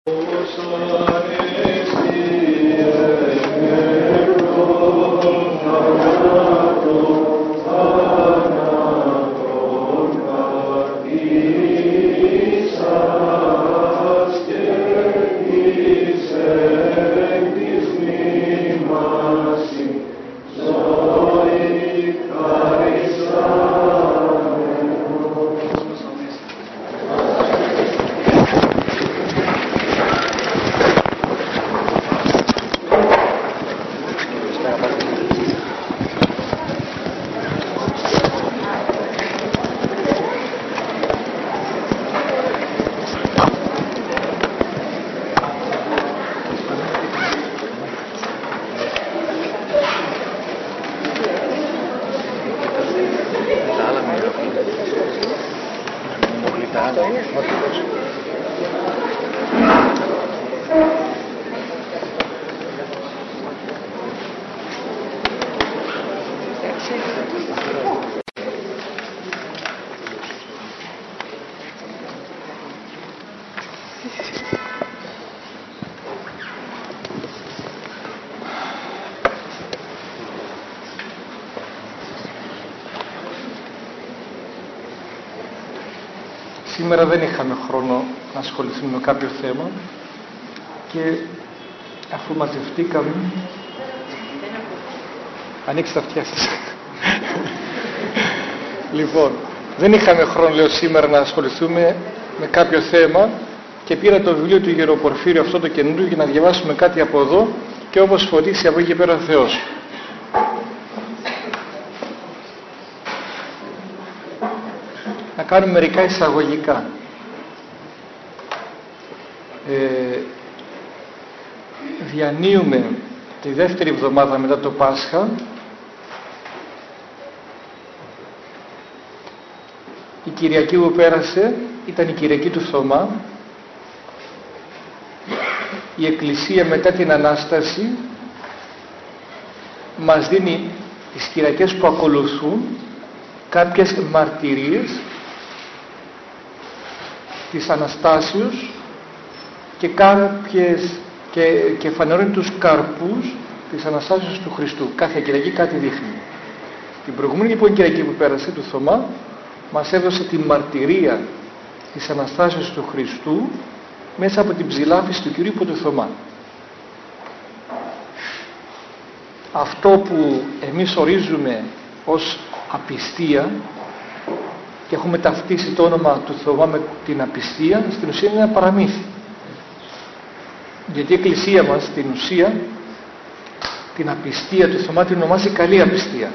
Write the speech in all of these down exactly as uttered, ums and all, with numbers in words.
Σήμερα δεν είχαμε χρόνο να ασχοληθούμε με κάποιο θέμα και αφού μαζευτήκαμε... Ανοίξτε τα αυτιά σας. Λοιπόν, δεν είχαμε χρόνο, λέω, σήμερα να ασχοληθούμε με κάποιο θέμα και πήρα το βιβλίο του Γεροπορφύριου, αυτό το καινούριο, για να διαβάσουμε κάτι από εδώ και όπως φωτίσει από εκεί και πέρα ο Θεός. Να κάνουμε μερικά εισαγωγικά. Ε, διανύουμε τη δεύτερη εβδομάδα μετά το Πάσχα η Κυριακή που πέρασε ήταν η Κυριακή του Θωμά. Η Εκκλησία μετά την Ανάσταση μας δίνει τις Κυριακές που ακολουθούν κάποιες μαρτυρίες της Αναστάσεως και κάποιες και, και φανερώνει τους καρπούς της Αναστάσεως του Χριστού. Κάθε Κυριακή κάτι δείχνει. Την προηγούμενη λοιπόν Κυριακή που πέρασε του Θωμά μας έδωσε τη μαρτυρία της Αναστάσεως του Χριστού μέσα από την ψηλάφιση του Κυρίου υπό του Θωμά. Αυτό που εμείς ορίζουμε ως απιστία και έχουμε ταυτίσει το όνομα του Θωμά με την απιστία, στην ουσία είναι ένα παραμύθι. Γιατί η Εκκλησία μας στην ουσία την απιστία του Θωμά την ονομάζει καλή απιστία.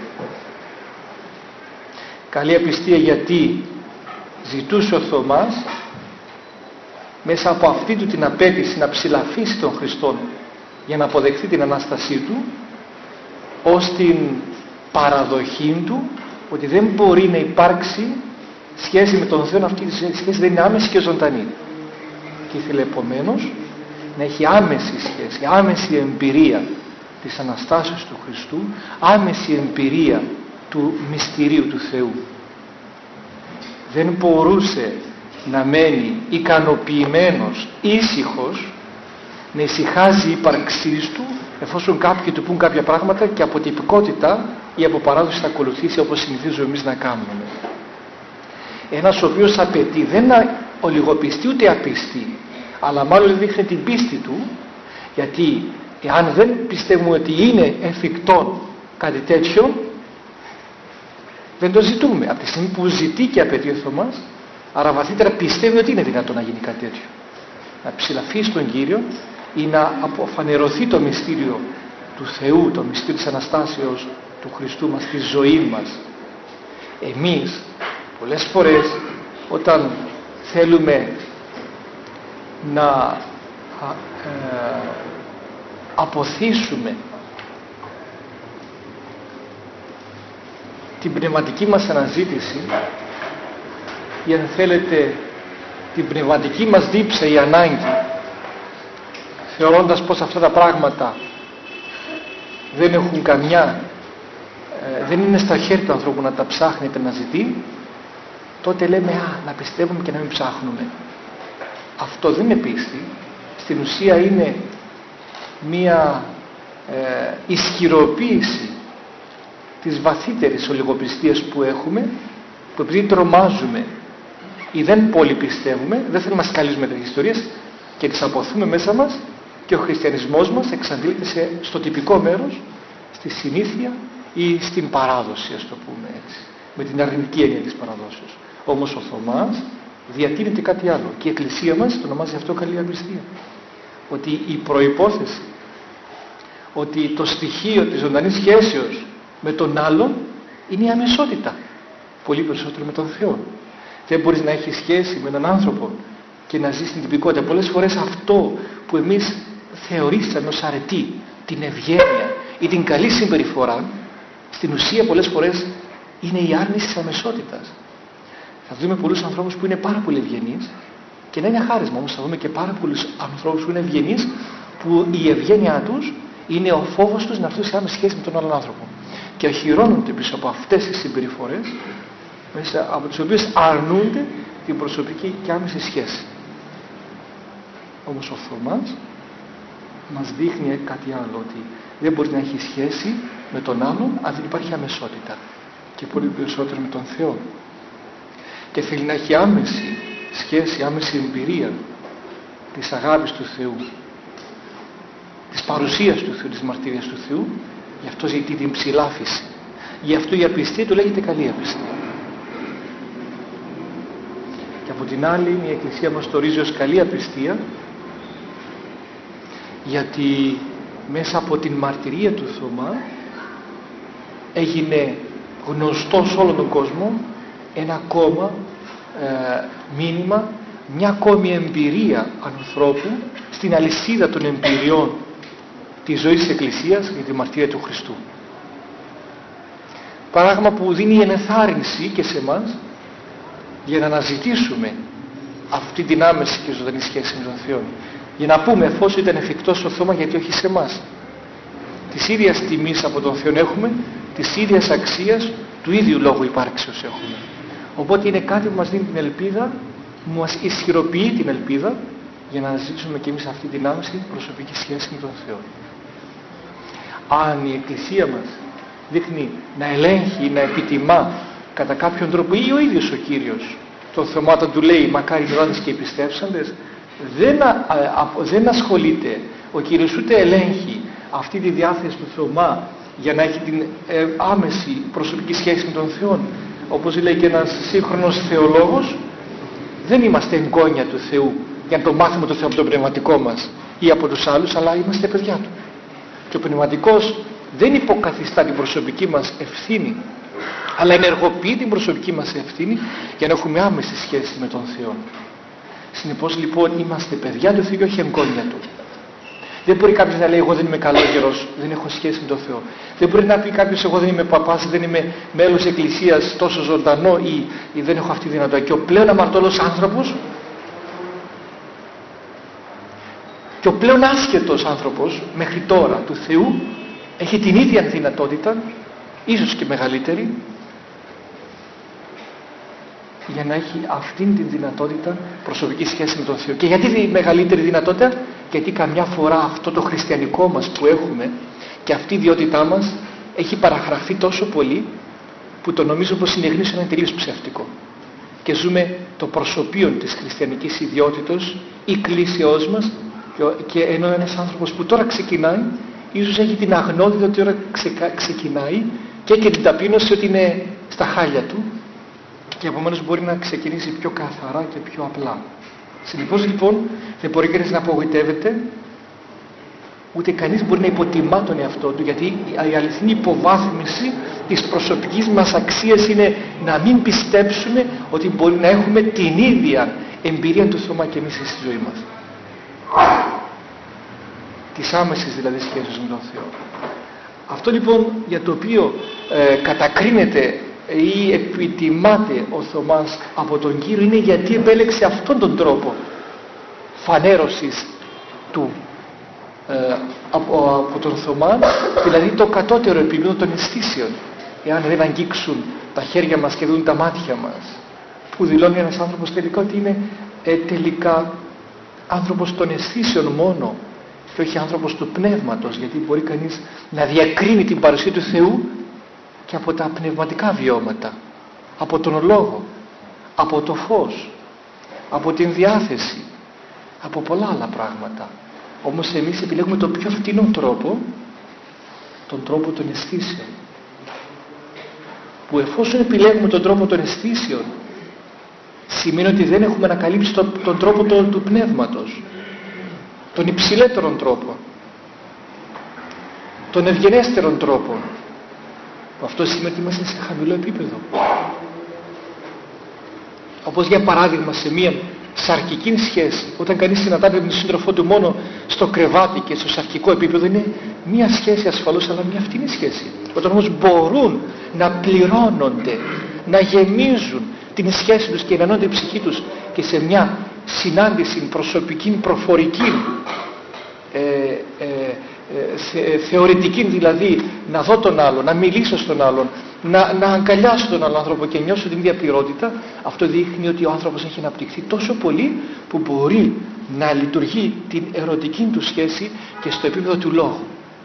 Καλή απιστία γιατί ζητούσε ο Θωμάς μέσα από αυτή του την απέτηση να ψηλαφίσει τον Χριστόν για να αποδεχθεί την Ανάστασή του, ως την παραδοχή του ότι δεν μπορεί να υπάρξει σχέση με τον Θεό, αυτή η σχέση δεν είναι άμεση και ζωντανή. Και ήθελε επομένως να έχει άμεση σχέση, άμεση εμπειρία της Αναστάσεως του Χριστού, άμεση εμπειρία του μυστηρίου του Θεού. Δεν μπορούσε να μένει ικανοποιημένος, ήσυχος, να ησυχάζει η ύπαρξής του εφόσον κάποιοι του πούν κάποια πράγματα και από τυπικότητα ή από παράδοση θα ακολουθήσει όπως συνηθίζουμε εμείς να κάνουμε. Ένας ο οποίος απαιτεί, δεν ολιγοπιστεί ούτε απιστεί, αλλά μάλλον δείχνει την πίστη του, γιατί εάν δεν πιστεύουμε ότι είναι εφικτό κάτι τέτοιο, δεν το ζητούμε. Από τη στιγμή που ζητεί και απαιτεί ο Θωμάς, άρα βαθύτερα πιστεύει ότι είναι δυνατό να γίνει κάτι τέτοιο. Να ψηλαφίσει τον Κύριο ή να αποφανερωθεί το μυστήριο του Θεού, το μυστήριο της Αναστάσεως του Χριστού μας, στη ζωή μας. Εμείς πολλές φορές όταν θέλουμε να ε, αποθήσουμε την πνευματική μας αναζήτηση ή αν θέλετε την πνευματική μας δίψα ή ανάγκη, θεωρώντας πως αυτά τα πράγματα δεν έχουν καμιά, ε, δεν είναι στα χέρια του ανθρώπου να τα ψάχνεται να ζητεί, τότε λέμε α, να πιστεύουμε και να μην ψάχνουμε. Αυτό δεν είναι πίστη. στην ουσία είναι μία ε, ισχυροποίηση της βαθύτερης ολιγοπιστίας που έχουμε, που επειδή τρομάζουμε ή δεν πολύ πιστεύουμε, δεν θέλουμε να σκαλίζουμε τις ιστορίες και τις αποθούμε μέσα μας, και ο χριστιανισμός μας εξαντλείται σε, στο τυπικό μέρος, στη συνήθεια ή στην παράδοση, ας το πούμε έτσι, με την αρνητική έννοια της παραδόσεως. Όμως ο Θωμάς διατείνεται κάτι άλλο, και η Εκκλησία μας το ονομάζει αυτό καλή απιστία. Ότι η προϋπόθεση, ότι το στοιχείο της ζωντανής σχέσεως με τον άλλον είναι η αμεσότητα, πολύ περισσότερο με τον Θεό. Δεν μπορείς να έχεις σχέση με έναν άνθρωπο και να ζεις την τυπικότητα. Πολλές φορές αυτό που εμείς θεωρήσαμε ως αρετή, την ευγένεια ή την καλή συμπεριφορά, στην ουσία πολλές φορές είναι η άρνηση της αμεσότητας. Θα δούμε πολλούς ανθρώπους που είναι πάρα πολύ ευγενείς και να είναι χάρισμα, όμως θα δούμε και πάρα πολλούς ανθρώπους που είναι ευγενείς, που η ευγένειά τους είναι ο φόβος τους να έρθουν σε άμεση σχέση με τον άλλον άνθρωπο. Και οχυρώνονται πίσω από αυτές τις συμπεριφορές, μέσα από τις οποίες αρνούνται την προσωπική και άμεση σχέση. Όμως ο Θωμάς μας δείχνει κάτι άλλο, ότι δεν μπορεί να έχει σχέση με τον άλλον αν δεν υπάρχει αμεσότητα, και πολύ περισσότερο με τον Θεό. Και θέλει να έχει άμεση σχέση, άμεση εμπειρία της αγάπης του Θεού, της παρουσίας του Θεού, της μαρτυρίας του Θεού. Γι' αυτό ζητεί την ψηλάφιση. Γι' αυτό η απιστία του λέγεται καλή απιστία. Και από την άλλη η Εκκλησία μας το ορίζει ως καλή απιστία, γιατί μέσα από την μαρτυρία του Θωμά έγινε γνωστό σε όλο τον κόσμο ένα ακόμα ε, μήνυμα, μια ακόμη εμπειρία ανθρώπου στην αλυσίδα των εμπειριών της ζωής της Εκκλησίας για τη μαρτυρία του Χριστού. Πράγμα που δίνει ενεθάρρυνση και σε εμάς για να αναζητήσουμε αυτή την άμεση και ζωντανή σχέση με τον Θεό. Για να πούμε, εφόσον ήταν εφικτός ο Θωμά, γιατί όχι σε εμάς. Της ίδιας τιμής από τον Θεό έχουμε, της ίδιας αξίας του ίδιου λόγου υπάρξεως έχουμε. Οπότε είναι κάτι που μας δίνει την ελπίδα, που μας ισχυροποιεί την ελπίδα, για να αναζητήσουμε και εμείς αυτή την άμεση προσωπική σχέση με τον Θεό. Αν η Εκκλησία μας δείχνει να ελέγχει, να επιτιμά κατά κάποιον τρόπο, ή ο ίδιος ο Κύριος τον Θωμά, όταν του λέει μακάρι οι δρόντες και οι πιστεύσαντες, δεν, α, α, δεν ασχολείται ο Κύριος, ούτε ελέγχει αυτή τη διάθεση του Θωμά για να έχει την ε, άμεση προσωπική σχέση με τον Θεό. Όπως λέει και ένας σύγχρονος θεολόγος, δεν είμαστε εγγόνια του Θεού για να το μάθουμε το Θεό από το πνευματικό μας ή από τους άλλους, αλλά είμαστε παιδιά του. Και ο πνευματικός δεν υποκαθιστά την προσωπική μας ευθύνη, αλλά ενεργοποιεί την προσωπική μας ευθύνη για να έχουμε άμεση σχέση με τον Θεό. Συνεπώς λοιπόν είμαστε παιδιά του Θεού και όχι εγγόνια του. Δεν μπορεί κάποιος να λέει εγώ δεν είμαι καλόγερος, δεν έχω σχέση με τον Θεό. Δεν μπορεί να πει κάποιος εγώ δεν είμαι παπάς, δεν είμαι μέλος εκκλησίας τόσο ζωντανό ή, ή δεν έχω αυτή τη δυνατότητα. Και ο πλέον αμαρτωλός άνθρωπος και ο πλέον άσχετος άνθρωπος μέχρι τώρα του Θεού έχει την ίδια δυνατότητα, ίσως και μεγαλύτερη, για να έχει αυτήν την δυνατότητα προσωπική σχέση με τον Θεό. Και γιατί η μεγαλύτερη δυνατότητα? Γιατί καμιά φορά αυτό το χριστιανικό μας που έχουμε και αυτή η ιδιότητά μας έχει παραγραφεί τόσο πολύ που το νομίζω πως είναι γνήσιο είναι τελείως ψεύτικο. Και ζούμε το προσωπείο της χριστιανικής ιδιότητος ή κλήσεώς μας, και ενώ ένας άνθρωπος που τώρα ξεκινάει ίσως έχει την αγνότητα ότι τώρα ξεκινάει και έχει την ταπείνωση ότι είναι στα χάλια του, και επομένως μπορεί να ξεκινήσει πιο καθαρά και πιο απλά. Συνεπώς λοιπόν δεν μπορεί κανείς να απογοητεύεται, ούτε κανείς μπορεί να υποτιμά τον εαυτό του, γιατί η αληθινή υποβάθμιση της προσωπικής μας αξίας είναι να μην πιστέψουμε ότι μπορεί να έχουμε την ίδια εμπειρία του Θωμά και εμείς στη ζωή μας. Της άμεσης δηλαδή σχέσης με τον Θεό. Αυτό λοιπόν για το οποίο ε, κατακρίνεται ή επιτιμάται ο Θωμάς από τον Κύριο είναι γιατί επέλεξε αυτόν τον τρόπο φανέρωσης του ε, από, από τον Θωμά, δηλαδή το κατώτερο επίπεδο των αισθήσεων. Εάν δεν αγγίξουν τα χέρια μας και δουν τα μάτια μας, που δηλώνει ένας άνθρωπος τελικά ότι είναι ε, τελικά άνθρωπος των αισθήσεων μόνο και όχι άνθρωπος του πνεύματος, γιατί μπορεί κανείς να διακρίνει την παρουσία του Θεού και από τα πνευματικά βιώματα, από τον λόγο, από το φως, από την διάθεση, από πολλά άλλα πράγματα. Όμως εμείς επιλέγουμε τον πιο φτηνό τρόπο, τον τρόπο των αισθήσεων, που εφόσον επιλέγουμε τον τρόπο των αισθήσεων σημαίνει ότι δεν έχουμε ανακαλύψει τον, τον τρόπο το, του πνεύματος, τον υψηλότερον τρόπο, τον ευγενέστερον τρόπο. Αυτό σημαίνει ότι είμαστε σε χαμηλό επίπεδο. Όπως για παράδειγμα σε μία σαρκική σχέση, όταν κανείς συναντάται με τον σύντροφό του μόνο στο κρεβάτι και στο σαρκικό επίπεδο, είναι μία σχέση ασφαλώς, αλλά μία φτηνή σχέση. Όταν όμως μπορούν να πληρώνονται, να γεμίζουν την σχέση τους και να ενώνται η ψυχή τους και σε μια συνάντηση προσωπική, προφορική, ε, ε, ε, θε, θεωρητική, δηλαδή να δω τον άλλον, να μιλήσω στον άλλον, να, να αγκαλιάσω τον άλλον άνθρωπο και νιώσω την ίδια πληρότητα, αυτό δείχνει ότι ο άνθρωπος έχει αναπτυχθεί τόσο πολύ που μπορεί να λειτουργεί την ερωτική του σχέση και στο επίπεδο του λόγου,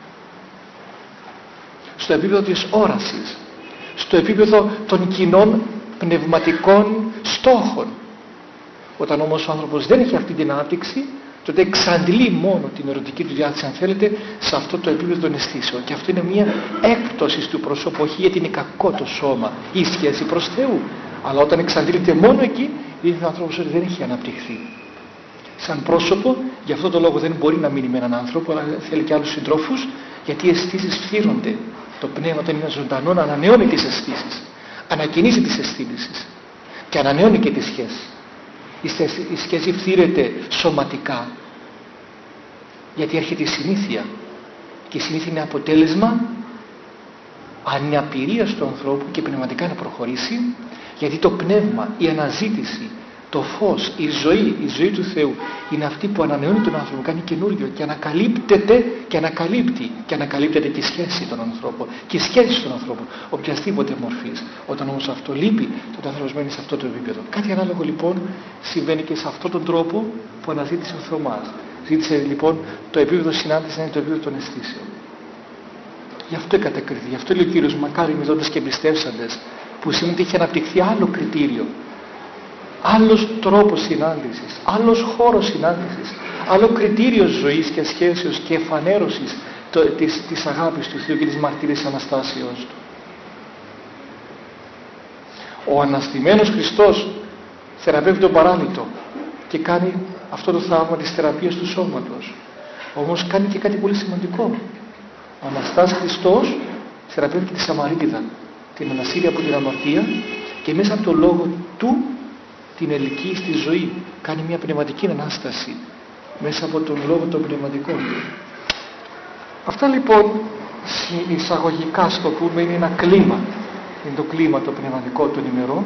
στο επίπεδο της όρασης, στο επίπεδο των κοινών πνευματικών στόχων. Όταν όμως ο άνθρωπος δεν έχει αυτή την ανάπτυξη, τότε εξαντλεί μόνο την ερωτική του διάθεση, αν θέλετε, σε αυτό το επίπεδο των αισθήσεων. Και αυτό είναι μια έκπτωση του προσώπου, όχι γιατί είναι κακό το σώμα ή η σχέση προς Θεού. Αλλά όταν εξαντλείται μόνο εκεί, δείχνει ο άνθρωπος ότι δεν έχει αναπτυχθεί. Σαν πρόσωπο, γι' αυτό το λόγο δεν μπορεί να μείνει με έναν άνθρωπο, αλλά θέλει και άλλους συντρόφους, γιατί οι αισθήσεις φθύρονται. Το πνεύμα όταν είναι ζωντανό να ανανεώνει τις αισθήσεις, ανακοινήσει τις αισθήσεις και ανανεώνει και τη σχέση. Η σχέση φθύρεται σωματικά, γιατί έρχεται η συνήθεια, και η συνήθεια είναι αποτέλεσμα αναπηρίας του ανθρώπου και πνευματικά να προχωρήσει, γιατί το πνεύμα, η αναζήτηση, το φως, η ζωή, η ζωή του Θεού είναι αυτή που ανανεώνει τον άνθρωπο, κάνει καινούριο και ανακαλύπτεται και ανακαλύπτει και ανακαλύπτεται και η σχέση των ανθρώπων και η σχέση των ανθρώπων οποιασδήποτε μορφής. Όταν όμως αυτό λείπει, τότε ο άνθρωπος μένει σε αυτό το επίπεδο. Κάτι ανάλογο λοιπόν συμβαίνει και σε αυτόν τον τρόπο που αναζήτησε ο Θωμάς. Ζήτησε λοιπόν το επίπεδο συνάντηση να είναι το επίπεδο των αισθήσεων. Γι' αυτό κατακριθεί, γι' αυτό λέει ο Κύριος, μακάρι μηδόντες και εμπιστεύσαντες, που σημαίνει ότι έχει αναπτυχθεί άλλο κριτήριο, άλλος τρόπος συνάντησης, άλλος χώρος συνάντησης, άλλο κριτήριο ζωής και σχέσεως και εφανέρωσης το, της, της αγάπης του Θεού και της μαρτυρίας Αναστάσεως Του. Ο αναστημένος Χριστός θεραπεύει τον παράλυτο και κάνει αυτό το θαύμα της θεραπείας του σώματος. Όμως κάνει και κάτι πολύ σημαντικό. Ο Αναστάς Χριστός θεραπεύει και τη Σαμαρίτιδα, την ανασύρει από την αμαρτία, και μέσα από το λόγο Του την ελκύει στη ζωή, κάνει μια πνευματική Ανάσταση μέσα από τον λόγο των πνευματικών. Αυτά λοιπόν εισαγωγικά στο πούμε είναι ένα κλίμα, είναι το κλίμα το πνευματικό των ημερών,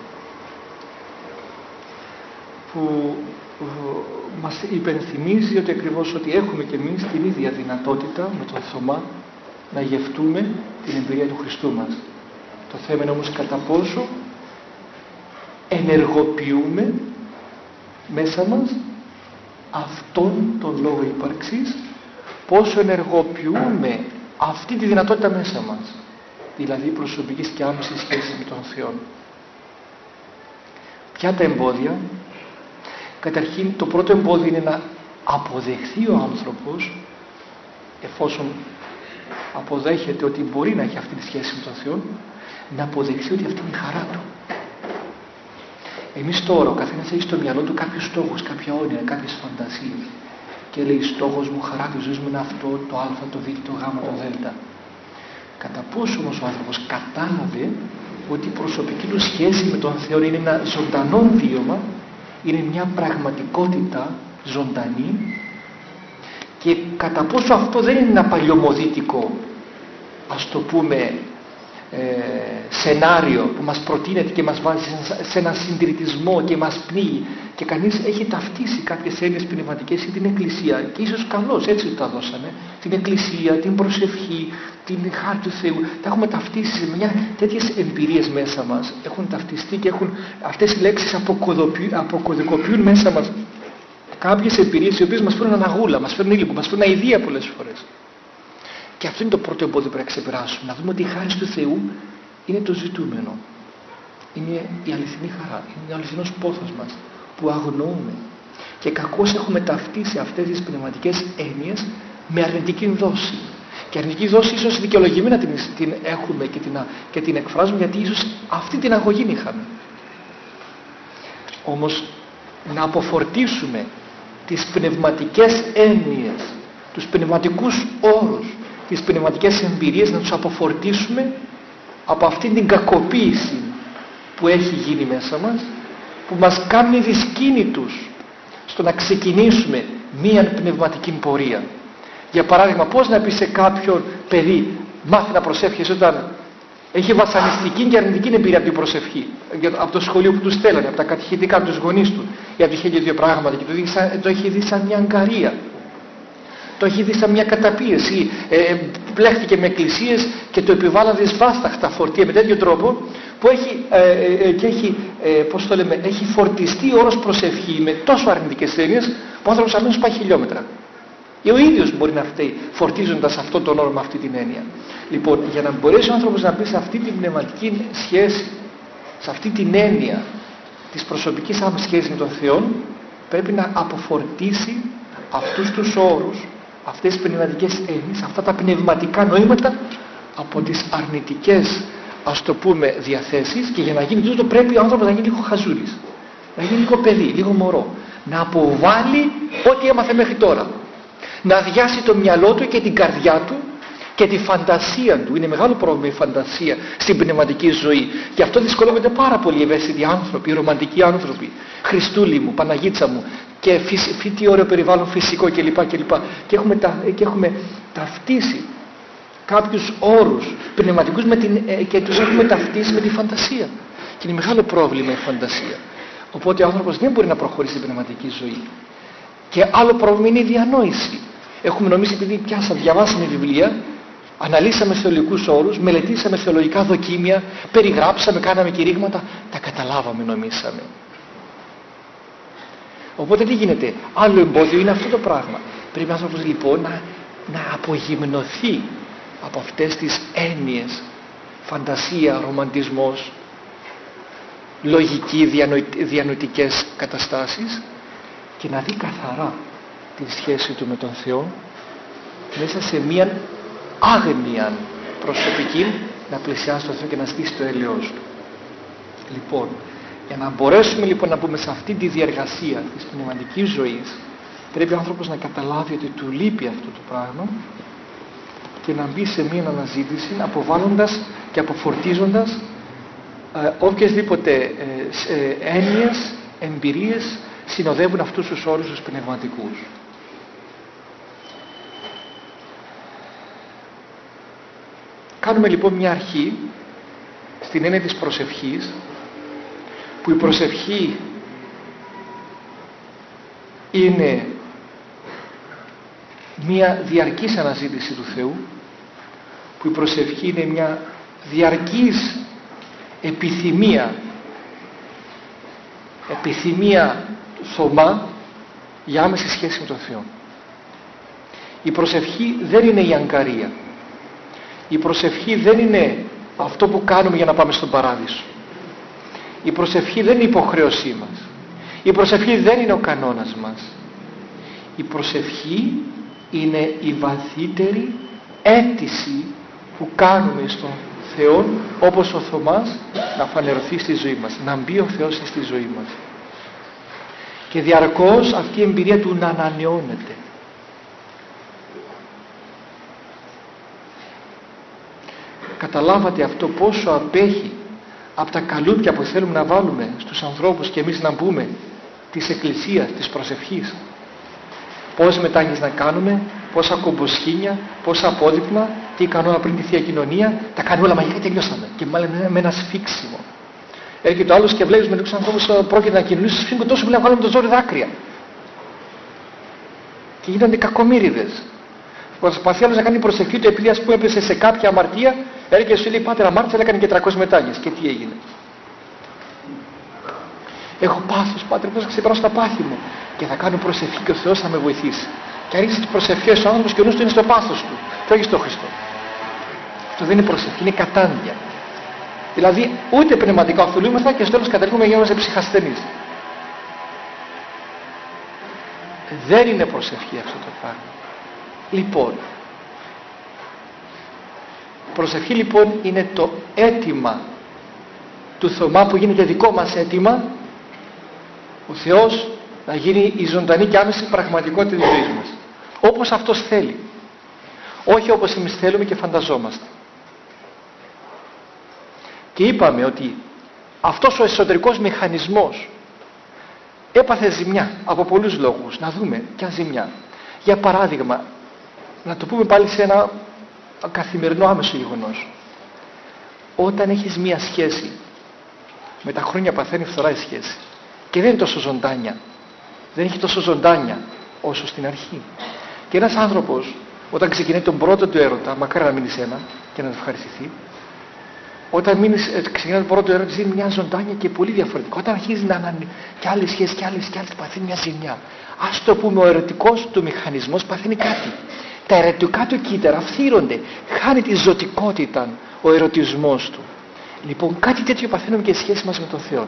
που μας υπενθυμίζει ότι ακριβώς ότι έχουμε και εμείς την ίδια δυνατότητα με τον Θωμά να γευτούμε την εμπειρία του Χριστού μας. Το θέμα είναι όμως κατά πόσο ενεργοποιούμε μέσα μας αυτόν τον λόγο ύπαρξης, πόσο ενεργοποιούμε αυτή τη δυνατότητα μέσα μας, δηλαδή προσωπικής και άμεσης σχέσης με τον Θεό. Ποια τα εμπόδια? Καταρχήν το πρώτο εμπόδιο είναι να αποδεχθεί ο άνθρωπος, εφόσον αποδέχεται ότι μπορεί να έχει αυτή τη σχέση με τον Θεό, να αποδεχθεί ότι αυτή είναι η χαρά του. Εμείς τώρα ο καθένας έχει στο μυαλό του κάποιους στόχους, κάποια όνειρα, κάποιες φαντασίες και λέει στόχος μου, χαρά της ζωής μου είναι αυτό, το α, το β, το γ, το δ. Κατά πόσο όμως ο άνθρωπος κατάλαβε ότι η προσωπική του σχέση με τον Θεό είναι ένα ζωντανό βίωμα, είναι μια πραγματικότητα ζωντανή, και κατά πόσο αυτό δεν είναι ένα παλιωμοδίτικο, ας το πούμε, Ε, σενάριο που μας προτείνεται και μας βάζει σε έναν συντηρητισμό και μας πνίγει, και κανείς έχει ταυτίσει κάποιες έννοιες πνευματικές ή την Εκκλησία, και ίσως καλώς έτσι τα δώσανε, την Εκκλησία, την προσευχή, την χάρη του Θεού, τα έχουμε ταυτίσει σε μια τέτοιες εμπειρίες μέσα μας, έχουν ταυτιστεί και έχουν, αυτές οι λέξεις αποκωδικοποιούν μέσα μας κάποιες εμπειρίες οι οποίες μας φέρνουν αναγούλα, μας φέρνουν ήλικο, μας φέρνουν αηδία πολλές φορές. Και αυτό είναι το πρώτο εμπόδιο που πρέπει να ξεπεράσουμε. Να δούμε ότι η χάρη του Θεού είναι το ζητούμενο. Είναι η αληθινή χαρά, είναι ο αληθινός πόθος μας που αγνοούμε. Και κακώς έχουμε ταυτίσει αυτές τις πνευματικές έννοιες με αρνητική δόση. Και αρνητική δόση ίσως δικαιολογημένα την, την έχουμε και την, και την εκφράζουμε, γιατί ίσως αυτή την αγωγή είχαμε. Όμως να αποφορτίσουμε τις πνευματικές έννοιες, τους πνευματικούς όρους, τις πνευματικές εμπειρίες, να τους αποφορτίσουμε από αυτήν την κακοποίηση που έχει γίνει μέσα μας, που μας κάνει δυσκίνητους στο να ξεκινήσουμε μία πνευματική πορεία. Για παράδειγμα, πώς να πει σε κάποιον παιδί μάθει να προσεύχεσαι όταν έχει βασανιστική και αρνητική εμπειρία από την προσευχή, από το σχολείο που του στέλνανε, από τα κατηχητικά, από τους γονείς του, γιατί είχε δύο πράγματα και το, δει σαν, το έχει δει σαν μια αγκαρία, το έχει δει σαν μια καταπίεση, ε, πλέχτηκε με εκκλησίες και το επιβάλλαν δυσβάσταχτα φορτία με τέτοιο τρόπο που έχει, ε, ε, και έχει, ε, πώς το λέμε, έχει φορτιστεί ο όρος προσευχή με τόσο αρνητικές έννοιες που ο άνθρωπος αμέσως πάει χιλιόμετρα. Ή ο ίδιος μπορεί να φταίει φορτίζοντας αυτόν τον όρο με αυτή την έννοια. Λοιπόν, για να μπορέσει ο άνθρωπος να μπει σε αυτή την πνευματική σχέση, σε αυτή την έννοια της προσωπικής άμεσης σχέσης με τον Θεό, πρέπει να αποφορτήσει αυτούς τους όρους, αυτές τις πνευματικές έννοιες, αυτά τα πνευματικά νοήματα από τις αρνητικές, ας το πούμε, διαθέσεις. Και για να γίνει τούτο πρέπει ο άνθρωπος να γίνει λίγο χαζούρης, να γίνει λίγο παιδί, λίγο μωρό, να αποβάλει ό,τι έμαθε μέχρι τώρα, να αδειάσει το μυαλό του και την καρδιά του και τη φαντασία του. Είναι μεγάλο πρόβλημα η φαντασία στην πνευματική ζωή. Γι' αυτό δυσκολεύονται πάρα πολύ οι ευαίσθητοι άνθρωποι, οι ρομαντικοί άνθρωποι. Χριστούλη μου, Παναγίτσα μου, και φυσι, τι ωραίο περιβάλλον φυσικό κλπ. κλπ. Και, έχουμε τα, και έχουμε ταυτίσει κάποιους όρους πνευματικούς με την, ε, και τους έχουμε ταυτίσει με τη φαντασία. Και είναι μεγάλο πρόβλημα η φαντασία. Οπότε ο άνθρωπος δεν μπορεί να προχωρήσει στην πνευματική ζωή. Και άλλο πρόβλημα είναι η διανόηση. Έχουμε νομίσει, επειδή πιάσαμε, διαβάσαμε βιβλία, αναλύσαμε θεολογικούς όρους, μελετήσαμε θεολογικά δοκίμια, περιγράψαμε, κάναμε κηρύγματα, τα καταλάβαμε, νομίσαμε. Οπότε τι γίνεται? Άλλο εμπόδιο είναι αυτό το πράγμα. Πρέπει ο άνθρωπος λοιπόν να, να απογυμνωθεί από αυτές τις έννοιες, φαντασία, ρομαντισμός, λογική, διανοη, διανοητικές καταστάσεις, και να δει καθαρά τη σχέση του με τον Θεό μέσα σε μια άγνοια προσωπική, να πλησιάσει τον Θεό και να στήσει το έλεος του. Λοιπόν, για να μπορέσουμε λοιπόν να μπούμε σε αυτή τη διεργασία της πνευματικής ζωής, πρέπει ο άνθρωπος να καταλάβει ότι του λείπει αυτό το πράγμα και να μπει σε μια αναζήτηση, αποβάλλοντας και αποφορτίζοντας ε, οποιασδήποτε ε, ε, έννοιες, εμπειρίες συνοδεύουν αυτούς τους όρους τους πνευματικούς. Κάνουμε λοιπόν μια αρχή στην έννοια της προσευχής, που η προσευχή είναι μια διαρκής αναζήτηση του Θεού, που η προσευχή είναι μια διαρκής επιθυμία επιθυμία θωμά για άμεση σχέση με τον Θεό. Η προσευχή δεν είναι η αγκαρία. Η προσευχή δεν είναι αυτό που κάνουμε για να πάμε στον παράδεισο. Η προσευχή δεν είναι η υποχρέωσή μας. Η προσευχή δεν είναι ο κανόνας μας. Η προσευχή είναι η βαθύτερη αίτηση που κάνουμε στον Θεό, όπως ο Θωμάς, να φανερωθεί στη ζωή μας, να μπει ο Θεός στη ζωή μας. Και διαρκώς αυτή η εμπειρία του να ανανεώνεται. Καταλάβατε αυτό πόσο απέχει από τα καλούπια που θέλουμε να βάλουμε στους ανθρώπους και εμείς να μπούμε της εκκλησίας, της προσευχής? Πώς μετάγεις να κάνουμε, πόσα κομποσχήνια, πόσα απόδειπνα, τι κανόνα πριν τη Θεία Κοινωνία, τα κάνουμε όλα μαγικά και τελειώσαμε. Και μάλλον με ένα σφίξιμο. Έρχεται ο άλλος και βλέπεις με τους ανθρώπους πρόκειται να κοινωνήσουν, σφίγγουν τόσο που να βγάλουν το ζόρι δάκρυα. Και γίνονται κακομοίριδες. Προσπαθεί άλλος να κάνει προσευχή του επειδή ας πούμε έπεσε σε κάποια αμαρτία, έρχεται και σου λέει: Πάτερ, αμάρτησα, αλλά έκανε και τριακόσιες μετάγες. Και τι έγινε? Έχω πάθος, Πάτερ, πώς θα ξεπεράσω τα πάθη μου? Και θα κάνω προσευχή και ο Θεός θα με βοηθήσει. Και αρχίζει τις προσευχές ο άνθρωπος και ο νους του είναι στο πάθος του και όχι στο Χριστό. Αυτό δεν είναι προσευχή, είναι κατάντια. Δηλαδή ούτε πνευματικά ωφελούμεθα και στο τέλος καταλήγουμε για είμαστε ψυχασθενείς. Δεν είναι προσευχή αυτό το πράγμα. Λοιπόν, προσευχή λοιπόν είναι το αίτημα του Θωμά που γίνεται δικό μας αίτημα, ο Θεός να γίνει η ζωντανή και άμεση πραγματικότητα της ζωής μας, όπως Αυτός θέλει, όχι όπως εμείς θέλουμε και φανταζόμαστε. Και είπαμε ότι αυτός ο εσωτερικός μηχανισμός έπαθε ζημιά από πολλούς λόγους. Να δούμε ποια ζημιά. Για παράδειγμα, να το πούμε πάλι σε ένα καθημερινό άμεσο γεγονός. Όταν έχεις μία σχέση, με τα χρόνια παθαίνει φθορά η σχέση και δεν είναι τόσο ζωντάνια, δεν έχει τόσο ζωντάνια όσο στην αρχή. Και ένας άνθρωπος όταν ξεκινάει τον πρώτο του έρωτα, μακάρι να μείνει σε ένα και να του ευχαριστηθεί, όταν μείνεις, ξεκινάει τον πρώτο έρωτα, είναι μια ζωντάνια και πολύ διαφορετικά. Όταν αρχίζει να είναι και άλλες σχέσεις και άλλες και άλλες, παθαίνει μια ζημιά. Ας το πούμε, ο ερωτικός του μηχανισμός παθαίνει κάτι. Τα ερωτικά του κύτταρα φθύρονται, χάνει τη ζωτικότητα ο ερωτισμός του. Λοιπόν, κάτι τέτοιο παθαίνουμε και η σχέση μας με τον Θεό.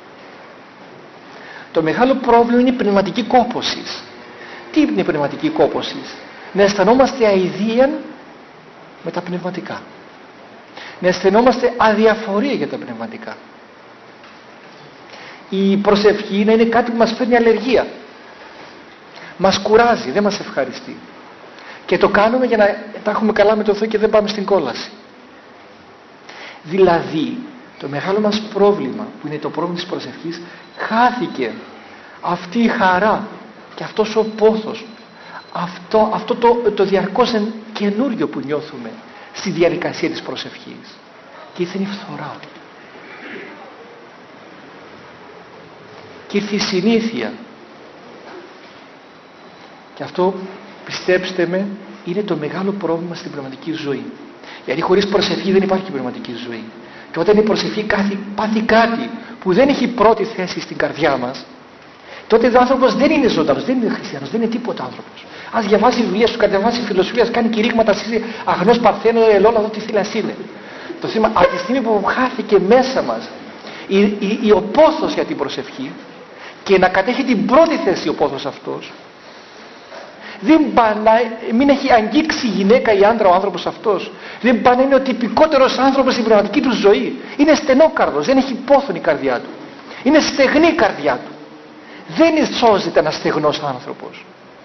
Το μεγάλο πρόβλημα είναι η πνευματική κόπωση. Τι είναι η πνευματική κόπωση? Να αισθανόμαστε αηδίαν με τα πνευματικά. Να αισθανόμαστε αδιαφορία για τα πνευματικά. Η προσευχή να είναι κάτι που μας φέρνει αλλεργία. Μας κουράζει, δεν μας ευχαριστεί. Και το κάνουμε για να τα έχουμε καλά με τον Θεό και δεν πάμε στην κόλαση. Δηλαδή, το μεγάλο μας πρόβλημα, που είναι το πρόβλημα της προσευχής, χάθηκε αυτή η χαρά και αυτός ο πόθος, αυτό, αυτό το, το διαρκώς καινούριο που νιώθουμε στη διαδικασία της προσευχής. Και ήρθε η φθορά. Και ήρθε η συνήθεια. Και αυτό, πιστέψτε με, είναι το μεγάλο πρόβλημα στην πνευματική ζωή. Γιατί χωρίς προσευχή δεν υπάρχει πνευματική ζωή. Και όταν η προσευχή πάθει κάτι που δεν έχει πρώτη θέση στην καρδιά μας, τότε ο άνθρωπος δεν είναι ζωντανός, δεν είναι χριστιανός, δεν είναι τίποτα άνθρωπος. Ας διαβάσει βιβλία σου, κατεβάσει φιλοσοφία, κάνει κηρύγματα, εσύ αγνός Παρθένο, ελόλα, εδώ τι θέλει να είναι. Το θέμα, από τη στιγμή που χάθηκε μέσα μας η, η, η, ο πόθος για την προσευχή και να κατέχει την πρώτη θέση ο πόθος αυτός, δεν πάει να μην έχει αγγίξει η γυναίκα ή άντρα ο άνθρωπος αυτός, δεν πάει να είναι ο τυπικότερος άνθρωπος στην πνευματική του ζωή. Είναι στενόκαρδος, δεν έχει πόθον η καρδιά του. Είναι στεγνή η καρδιά του. Δεν σώζεται ένας στεγνός άνθρωπος.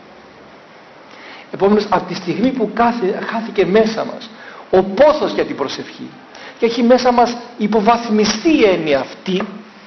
Επομένως, από τη στιγμή που κάθε, χάθηκε μέσα μας ο πόθος για την προσευχή και έχει μέσα μας υποβαθμιστεί η έννοια αυτή,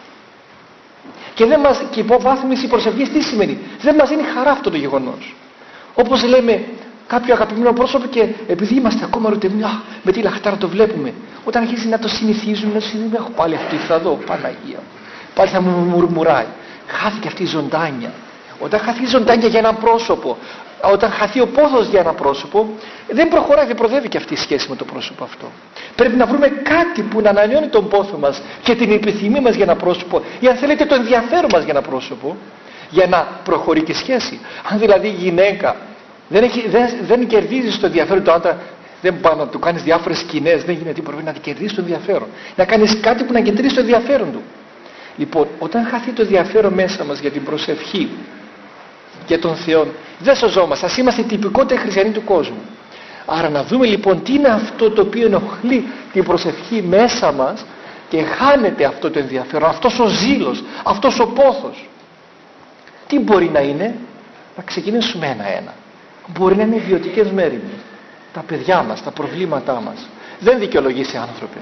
και, δεν μας, και υποβάθμιση προσευχής τι σημαίνει? Δεν μας δίνει χαρά αυτό το γεγονός. Όπως λέμε κάποιο αγαπημένο πρόσωπο και επειδή είμαστε ακόμα ερωτευμένοι, α, με τι λαχτάρα το βλέπουμε. Όταν αρχίζει να το συνηθίζουμε, να το συνηθίζουμε, έχω πάλι αυτή θα δω, Παναγία. Πάλι θα μου μουρμουράει. Χάθηκε αυτή η ζωντάνια. Όταν χαθεί η ζωντάνια για ένα πρόσωπο, όταν χαθεί ο πόθος για ένα πρόσωπο, δεν προχωράει, δεν προδεύει και αυτή η σχέση με το πρόσωπο αυτό. Πρέπει να βρούμε κάτι που να ανανεώνει τον πόθο μας και την επιθυμία μας για ένα πρόσωπο, ή αν θέλετε το ενδιαφέρον μας για ένα πρόσωπο, για να προχωρεί και σχέση. Αν δηλαδή η γυναίκα δεν, έχει, δεν, δεν κερδίζει στο ενδιαφέρον του άντρα, δεν πάει να του κάνεις διάφορες σκηνές, δεν γίνεται, πρέπει να κερδίσει το ενδιαφέρον. Να κάνεις κάτι που να κεντρήσει το ενδιαφέρον του. Λοιπόν, όταν χαθεί το ενδιαφέρον μέσα μας για την προσευχή, για τον Θεό, δεν σωζόμαστε, ας είμαστε οι τυπικότεροι χριστιανοί του κόσμου. Άρα να δούμε λοιπόν τι είναι αυτό το οποίο ενοχλεί την προσευχή μέσα μας και χάνεται αυτό το ενδιαφέρον, αυτός ο ζήλος, αυτός ο πόθος. Τι μπορεί να είναι? Να ξεκινήσουμε ένα-ένα. Μπορεί να είναι ιδιωτικές μέρημνες, τα παιδιά μας, τα προβλήματά μας. Δεν δικαιολογεί σε άνθρωπε.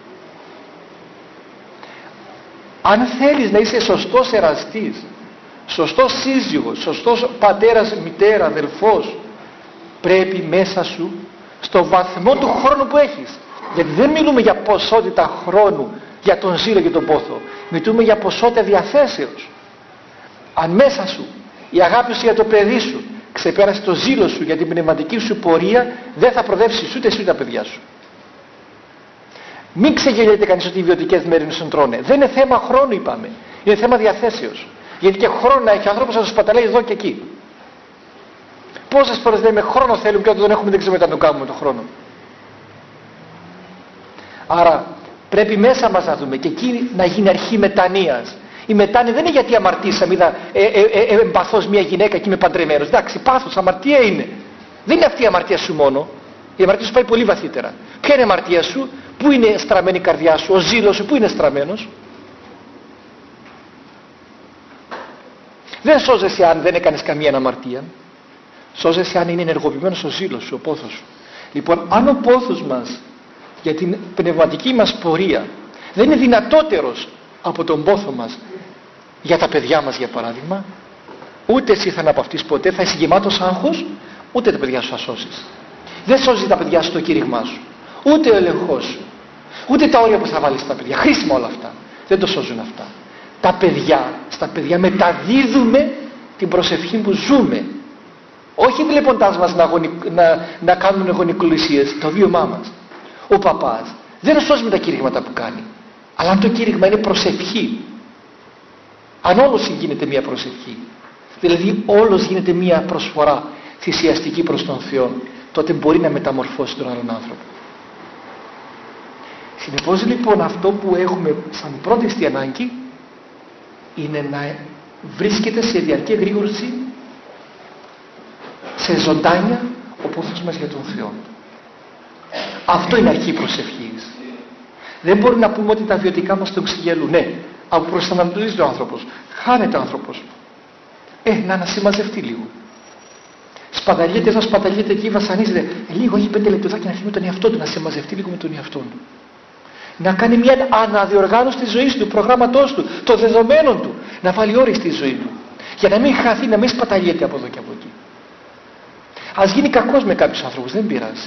Αν θέλεις να είσαι σωστός εραστής, σωστός σύζυγος, σωστός πατέρας, μητέρα, αδελφός, πρέπει μέσα σου, στο βαθμό του χρόνου που έχεις, γιατί δεν μιλούμε για ποσότητα χρόνου για τον ζήλο και τον πόθο, μιλούμε για ποσότητα διαθέσεως. Αν μέσα σου η αγάπη σου για το παιδί σου ξεπέρασε το ζήλο σου για την πνευματική σου πορεία, δεν θα προδεύσεις ούτε εσύ ούτε τα παιδιά σου. Μην ξεγελιέται κανείς ότι οι ιδιωτικές μέρημνες τον τρώνε. Δεν είναι θέμα χρόνου, είπαμε. Είναι θέμα διαθέσεως. Γιατί και χρόνο να έχει ο άνθρωπος να σου σπαταλάει εδώ και εκεί. Πόσες φορές λέμε χρόνο θέλουμε και όταν τον έχουμε δεν ξέρουμε τι να τον κάνουμε τον χρόνο. Άρα πρέπει μέσα μας να δούμε και εκεί να γίνει αρχή μετανοίας. Η μετάνοια δεν είναι γιατί αμαρτήσαμε, είδα ε, ε, ε, ε, εμπαθώς μια γυναίκα και είμαι παντρεμένος. Εντάξει, πάθος, αμαρτία είναι. Δεν είναι αυτή η αμαρτία σου μόνο. Η αμαρτία σου πάει πολύ βαθύτερα. Ποια είναι η αμαρτία σου, πού είναι στραμμένη η καρδιά σου, ο ζήλος σου, πού είναι στραμμένος. Δεν σώζεσαι αν δεν έκανες καμία αμαρτία. Σώζεσαι αν είναι ενεργοποιημένος ο ζήλος σου, ο πόθος σου. Λοιπόν, αν ο πόθος μας για την πνευματική μας πορεία δεν είναι δυνατότερος από τον πόθο μας για τα παιδιά μας, για παράδειγμα, ούτε εσύ θα αναπαυτείς ποτέ, θα είσαι γεμάτος άγχος, ούτε τα παιδιά σου θα σώσεις. Δεν σώζει τα παιδιά σου το κήρυγμά σου, ούτε ο έλεγχός σου, ούτε τα όρια που θα βάλεις στα παιδιά. Χρήσιμα όλα αυτά. Δεν το σώζουν αυτά. Τα παιδιά, στα παιδιά μεταδίδουμε την προσευχή που ζούμε. Όχι βλέποντάς μας να, γονι, να, να κάνουν γονικολησίες, το βίωμά μας. Ο παπάς δεν σώζει με τα κήρυγματα που κάνει. Αλλά αν το κήρυγμα είναι προσευχή, αν όλος γίνεται μια προσευχή, δηλαδή όλος γίνεται μια προσφορά θυσιαστική προς τον Θεό, τότε μπορεί να μεταμορφώσει τον άλλον άνθρωπο. Συνεπώς λοιπόν αυτό που έχουμε σαν πρώτη ανάγκη είναι να βρίσκεται σε διαρκή εγρήγορση, σε ζωντάνια ο πόθος μας για τον Θεό. Αυτό είναι αρχή προσευχής. Δεν μπορεί να πούμε ότι τα βιωτικά μας τον ξεγελούν. Ναι, αποπροσανατολίζεται ο άνθρωπος. Χάνεται ο άνθρωπος. Ε, να ανασημαζευτεί λίγο. Σπαταλιέται εδώ, σπαταλιέται εκεί, βασανίζεται. Ε, λίγο, έχει πέντε λεπτοδάκια να φύγει τον εαυτό του, να συμμαζευτεί λίγο με τον εαυτό του. Να κάνει μια αναδιοργάνωση της ζωής του, του προγράμματός του, των δεδομένων του. Να βάλει όρια στη ζωή του. Για να μην χαθεί, να μην σπαταλιέται από εδώ και από εκεί. Ας γίνει κακός με κάποιους άνθρωπους, δεν πειράζει.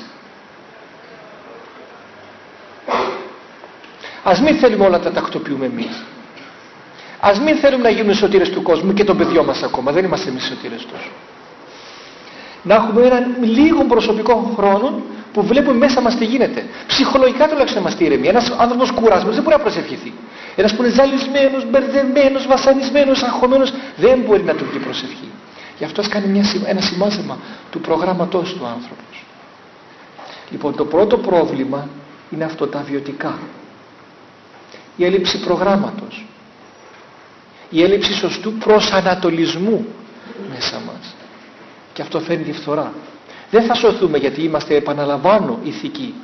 Ας μην θέλουμε όλα τα τακτοποιούμε εμείς. Ας μην θέλουμε να γίνουμε σωτήρες του κόσμου και των παιδιών μας ακόμα. Δεν είμαστε εμείς σωτήρες τους. Να έχουμε έναν λίγο προσωπικό χρόνο που βλέπουμε μέσα μας τι γίνεται. Ψυχολογικά τουλάχιστον είμαστε ήρεμοι. Ένας άνθρωπος κουρασμένος δεν μπορεί να προσευχηθεί. Ένας που είναι ζαλισμένος, μπερδεμένος, βασανισμένος, αγχωμένος δεν μπορεί να του βγει προσευχή. Γι' αυτό ας κάνει μια, ένα σημάζεμα του προγράμματός του άνθρωπος. Λοιπόν, το πρώτο πρόβλημα είναι αυτό, τα βιωτικά. Η έλλειψη προγράμματος. Η έλλειψη σωστού προσανατολισμού μέσα μας. Και αυτό φέρνει τη φθορά. Δεν θα σωθούμε γιατί είμαστε, επαναλαμβάνω, ηθικοί.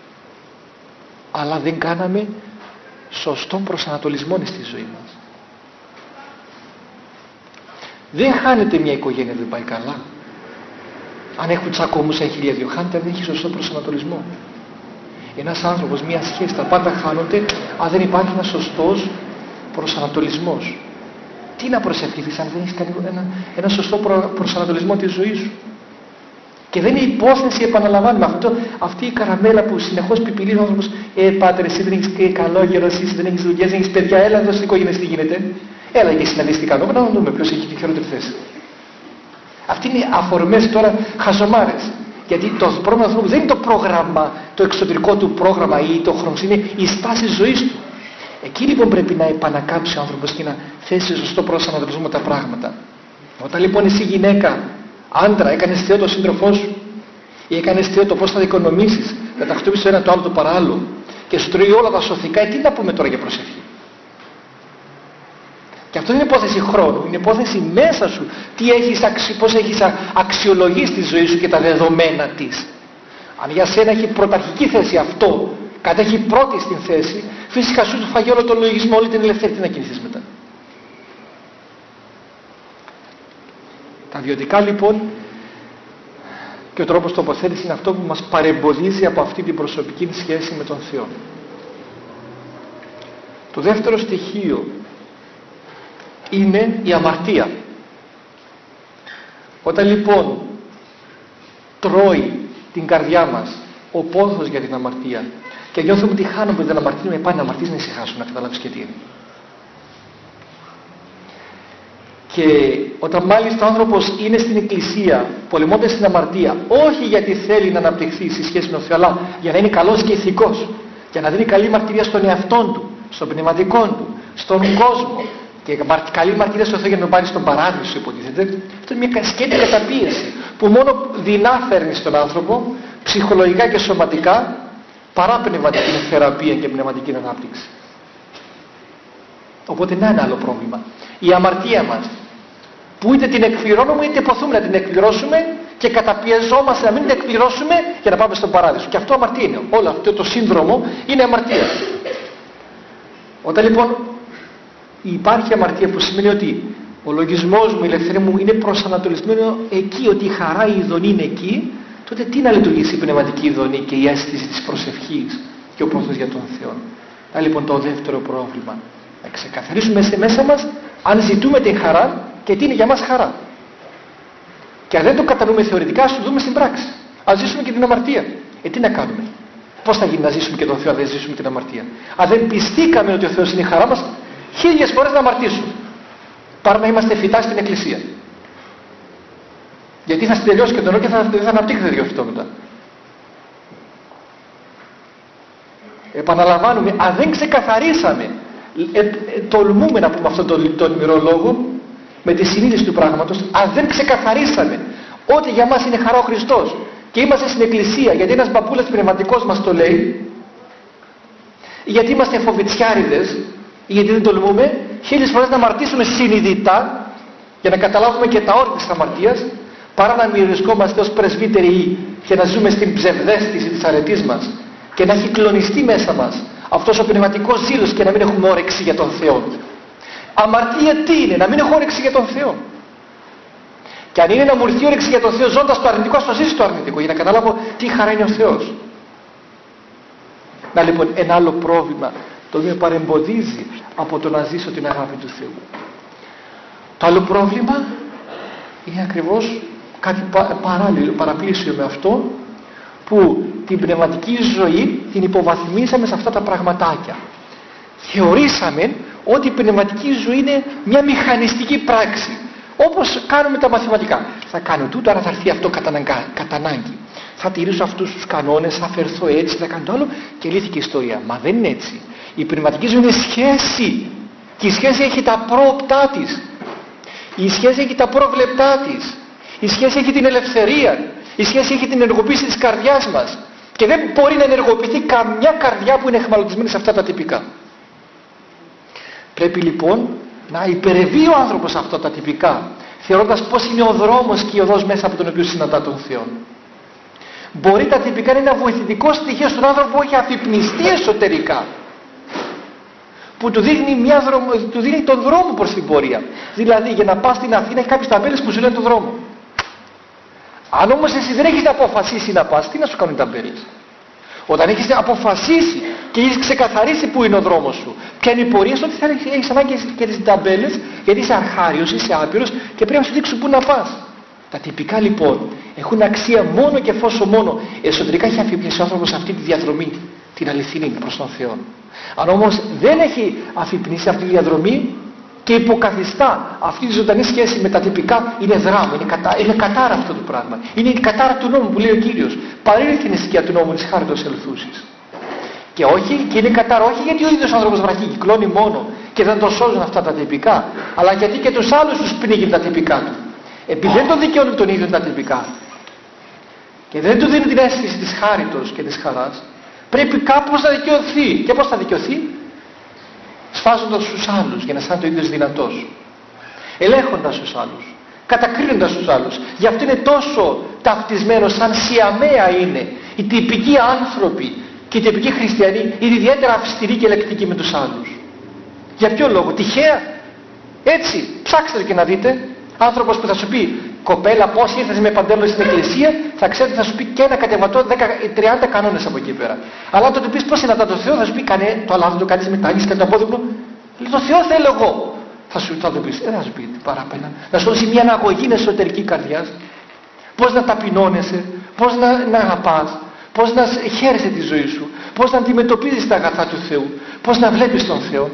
Αλλά δεν κάναμε σωστόν προσανατολισμό στη ζωή μας. Δεν χάνεται μια οικογένεια, δεν πάει καλά. Αν έχουν τσακωμούς, έχει χίλια δυο, χάνεται, δεν έχει σωστό προσανατολισμό. Ένας άνθρωπος, μια σχέση, τα πάντα χάνονται αν δεν υπάρχει ένας σωστός προσανατολισμός. Τι να προσευχηθείς αν δεν έχεις κάνει ένα, ένα σωστό προ, προσανατολισμό της ζωής σου. Και δεν είναι υπόθεση, επαναλαμβάνουμε αυτό, αυτή η καραμέλα που συνεχώς πιπιλεί ο άνθρωπος. Ε, πάτερ, εσύ δεν έχεις καλό γέρο, εσύ δεν έχεις δουλειές, δεν έχεις παιδιά, έλα εδώ στην οικογένεια τι γίνεται. Έλα και συναντήσεις τι κάνουμε, να δούμε ποιος έχει τη χειρότερη θέση. Αυτοί είναι αφορμές τώρα χαζομάρες. Γιατί το πρόβλημα του ανθρώπου δεν είναι το πρόγραμμα, το εξωτερικό του πρόγραμμα ή το χρόνο, είναι η στάση ζωής του. Εκεί λοιπόν πρέπει να επανακάμψει ο άνθρωπος και να θέσει σωστό προσανατολισμό τα πράγματα. Όταν λοιπόν εσύ γυναίκα, άντρα, έκανες θεό τον σύντροφό σου ή έκανες θεό το πώς θα δικονομήσεις, να τακτοποιήσεις το ένα το άλλο το παράλληλο και σου τρώει όλα τα σωθικά, ε, τι να πούμε τώρα για προσευχή. Και αυτό είναι υπόθεση χρόνου, είναι υπόθεση μέσα σου. Τι έχεις, πώς έχεις αξιολογήσει τη ζωή σου και τα δεδομένα της. Αν για σένα έχει πρωταρχική θέση αυτό, κατέχει πρώτη στην θέση, φυσικά σου του φαγεί όλο τον λογισμό, όλη την ελευθερία, τι να κινηθείς μετά. Τα βιωτικά λοιπόν και ο τρόπος τοποθέτησης είναι αυτό που μας παρεμποδίζει από αυτή την προσωπική σχέση με τον Θεό. Το δεύτερο στοιχείο είναι η αμαρτία. Όταν λοιπόν τρώει την καρδιά μας ο πόθος για την αμαρτία και νιώθουμε ότι χάνουμε, δεν αμαρτύνουμε, πάνε να αμαρτήσεις, να ησυχάσουμε, να καταλάβεις και τι είναι. Και όταν μάλιστα ο άνθρωπος είναι στην εκκλησία πολεμώντας την αμαρτία, όχι γιατί θέλει να αναπτυχθεί στη σχέση με τον Θεό, αλλά για να είναι καλός και ηθικός, για να δίνει καλή μαρτυρία στον εαυτόν του, στον πνευματικό του, στον κόσμο, Και καλή μαρτυρία στο Θεό για να τον πάρει στον παράδεισο, υποτίθεται. Αυτό είναι μια σκέτη καταπίεση που μόνο δεινά φέρνει στον άνθρωπο, ψυχολογικά και σωματικά, παρά πνευματική θεραπεία και πνευματική ανάπτυξη. Οπότε να είναι άλλο πρόβλημα. Η αμαρτία μας, που είτε την εκπληρώνουμε είτε ποθούμε να την εκπληρώσουμε και καταπιεζόμαστε να μην την εκπληρώσουμε για να πάμε στον παράδεισο. Και αυτό αμαρτία είναι. Όλο αυτό το σύνδρομο είναι αμαρτία. Όταν λοιπόν υπάρχει αμαρτία, που σημαίνει ότι ο λογισμός μου, η ελευθερία μου είναι προσανατολισμένο εκεί, ότι η χαρά, η ειδονή είναι εκεί, τότε τι να λειτουργήσει η πνευματική ειδονή και η αίσθηση της προσευχής και ο πόθος για τον Θεό. Να λοιπόν το δεύτερο πρόβλημα. Να ξεκαθαρίσουμε σε μέσα μας αν ζητούμε την χαρά και τι είναι για μας χαρά. Και αν δεν το κατανοούμε θεωρητικά, ας το δούμε στην πράξη. Ας ζήσουμε και την αμαρτία. Ε, τι να κάνουμε. Πώς θα γίνει να ζήσουμε και τον Θεό αν δεν ζήσουμε την αμαρτία. Αν δεν πιστήκαμε ότι ο Θεός είναι η χαρά μας, χίλιες φορές να αμαρτήσουμε. Παρά να είμαστε φυτά στην εκκλησία. Γιατί θα στην τελειώσει και τον νου και θα, θα αναπτύξετε δυο φυτό μετά. Επαναλαμβάνουμε, αν δεν ξεκαθαρίσαμε, ε, ε, τολμούμε να πούμε αυτόν τον, τον ημερολόγο με τη συνείδηση του πράγματος, αν δεν ξεκαθαρίσαμε ότι για μας είναι χαρά ο Χριστός και είμαστε στην εκκλησία γιατί ένας μπαμπούλας πνευματικός μας το λέει, γιατί είμαστε φοβητσιάριδες, γιατί δεν τολμούμε χίλιες φορές να αμαρτήσουμε συνειδητά για να καταλάβουμε και τα όρια της αμαρτίας, παρά να μην βρισκόμαστε ως πρεσβύτεροι και να ζούμε στην ψευδαίσθηση της αρετής μας και να έχει κλονιστεί μέσα μας αυτός ο πνευματικός ζήλος και να μην έχουμε όρεξη για τον Θεό. Αμαρτία τι είναι? Να μην έχω όρεξη για τον Θεό. Και αν είναι να μου έρθει όρεξη για τον Θεό ζώντας το αρνητικό, ας το ζήσει το αρνητικό για να καταλάβω τι χαρά είναι ο Θεός. Να λοιπόν ένα άλλο πρόβλημα το οποίο παρεμποδίζει από το να ζήσω την αγάπη του Θεού. Το άλλο πρόβλημα είναι ακριβώς κάτι παράλληλο, παραπλήσιο με αυτό, που την πνευματική ζωή την υποβαθμίσαμε σε αυτά τα πραγματάκια. Θεωρήσαμε ότι η πνευματική ζωή είναι μια μηχανιστική πράξη, όπως κάνουμε τα μαθηματικά. Θα κάνω τούτο, άρα θα έρθει αυτό κατά, κατά ανάγκη. Θα τηρήσω αυτούς τους κανόνες, θα φερθώ έτσι, θα κάνω το άλλο και λύθηκε η ιστορία. Μα δεν είναι έτσι. Η πνευματική ζωή είναι σχέση. Και η σχέση έχει τα πρόοπτά της. Η σχέση έχει τα πρόβλεπτά της. Η σχέση έχει την ελευθερία. Η σχέση έχει την ενεργοποίηση της καρδιάς μας. Και δεν μπορεί να ενεργοποιηθεί καμιά καρδιά που είναι εχμαλωτισμένη σε αυτά τα τυπικά. Πρέπει λοιπόν να υπερευεί ο άνθρωπος αυτά τα τυπικά, θεωρώντας πως είναι ο δρόμος και η οδός μέσα από τον οποίο συναντά τον Θεό. Μπορεί τα τυπικά να είναι ένα βοηθητικό στοιχείο στον άνθρωπο που έχει αφυπνιστεί εσωτερικά, που του δείχνει, μια δρομο, του δείχνει τον δρόμο προς την πορεία. Δηλαδή για να πας στην Αθήνα έχει κάποιες ταμπέλες που σου λένε τον δρόμο. Αν όμως εσύ δεν έχεις αποφασίσει να πας, τι να σου κάνουν οι ταμπέλες? Όταν έχεις αποφασίσει και έχεις ξεκαθαρίσει που είναι ο δρόμος σου, ποια είναι η πορεία σου, ότι θα έχεις ανάγκη και τις ταμπέλες, γιατί είσαι αρχάριος, είσαι άπειρος και πρέπει να σου δείξουν πού να πας. Τα τυπικά λοιπόν έχουν αξία μόνο και εφόσον μόνο εσωτερικά έχει αφυπνίσει ο άνθρωπος αυτή τη διαδρομή, την αληθινή προς τον Θεό. Αν όμως δεν έχει αφυπνίσει αυτή τη διαδρομή και υποκαθιστά αυτή τη ζωντανή σχέση με τα τυπικά, είναι δράμα, είναι, κατα... είναι κατάρα αυτό το πράγμα. Είναι η κατάρα του νόμου που λέει ο Κύριος. Παρήλθε η σκιά του νόμου της χάριτος ελθούσης. Και, όχι, και είναι κατάρα όχι γιατί ο ίδιος άνθρωπος βραχικυκλώνει μόνο και δεν τον σώζουν αυτά τα τυπικά, αλλά γιατί και τους άλλους τους πνίγει τα τυπικά του. Επειδή δεν τον δικαιώνουν τον ίδιο τα τυπικά και δεν του δίνουν την αίσθηση της χάριτος και της χαράς, πρέπει κάπως να δικαιωθεί. Και πώς θα δικαιωθεί? Σφάζοντας τους άλλους για να αισθάνεται ο ίδιος δυνατός, ελέγχοντας τους άλλους, κατακρίνοντας τους άλλους. Γι' αυτό είναι τόσο ταυτισμένο, σαν Σιαμαία είναι οι τυπικοί άνθρωποι και οι τυπικοί χριστιανοί, είναι ιδιαίτερα αυστηροί και λεκτικοί με τους άλλους. Για ποιο λόγο? Τυχαία? Έτσι, ψάξτε και να δείτε. Άνθρωπος που θα σου πει, κοπέλα, πώς ήρθες με παντέλο στην εκκλησία, θα ξέρετε, θα σου πει και ένα κατεβατό δέκα τριάντα κανόνες από εκεί πέρα. Αλλά αν το του πεις πώς είναι το Θεό, θα σου πει, κάνε το άλλο, δεν το κάνεις μετά, και το απόδειπνο. Λέει, το Θεό θέλω εγώ. Θα σου θα το πεις, δεν θα σου πει παραπέρα. Να σου δώσει μια αναγωγή εσωτερική καρδιάς. Πώς να ταπεινώνεσαι, πώς να, να αγαπάς, πώς να χαίρεσαι τη ζωή σου, πώς να αντιμετωπίζεις τα αγαθά του Θεού, πώς να βλέπεις τον Θεό.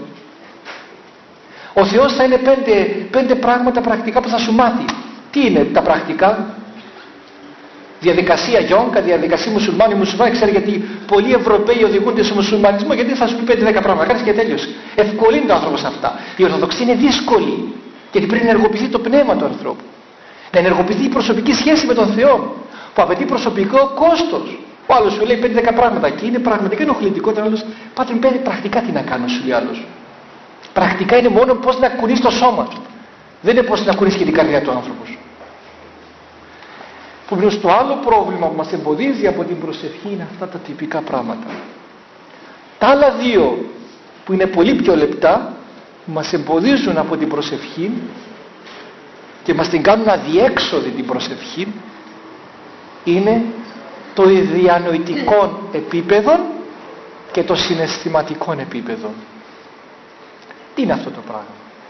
Ο Θεός θα είναι πέντε, πέντε πράγματα πρακτικά που θα σου μάθει. Τι είναι τα πρακτικά? Διαδικασία γιόγκα, διαδικασία μουσουλμάνοι, μουσουλμάνοι, ξέρει γιατί πολλοί Ευρωπαίοι οδηγούνται στο μουσουλμανισμό, γιατί θα σου πει πέντε δέκα πράγματα, κάνεις και τέλειωσε. Ευκολύνει το άνθρωπο σε αυτά. Η Ορθοδοξία είναι δύσκολη, γιατί πρέπει να ενεργοποιηθεί το πνεύμα του ανθρώπου. Να ενεργοποιηθεί η προσωπική σχέση με τον Θεό, που απαιτεί προσωπικό κόστος. Ο άλλος σου λέει πέντε δέκα πράγματα και είναι πραγματικά ενοχλητικό. Ο άλλος, πάτε πέντε πρακτικά τι να κάνω, σου λέει ο άλλος. Πρακτικά είναι μόνο πώς να κουνείς το σώμα του. Δεν είναι πώς να κουνείς και την καρδιά του άνθρωπος. Που το άλλο πρόβλημα που μας εμποδίζει από την προσευχή είναι αυτά τα τυπικά πράγματα. Τα άλλα δύο που είναι πολύ πιο λεπτά, που μας εμποδίζουν από την προσευχή και μας την κάνουν αδιέξοδη την προσευχή, είναι το διανοητικό επίπεδο και το συναισθηματικό επίπεδο. Τι είναι αυτό το πράγμα?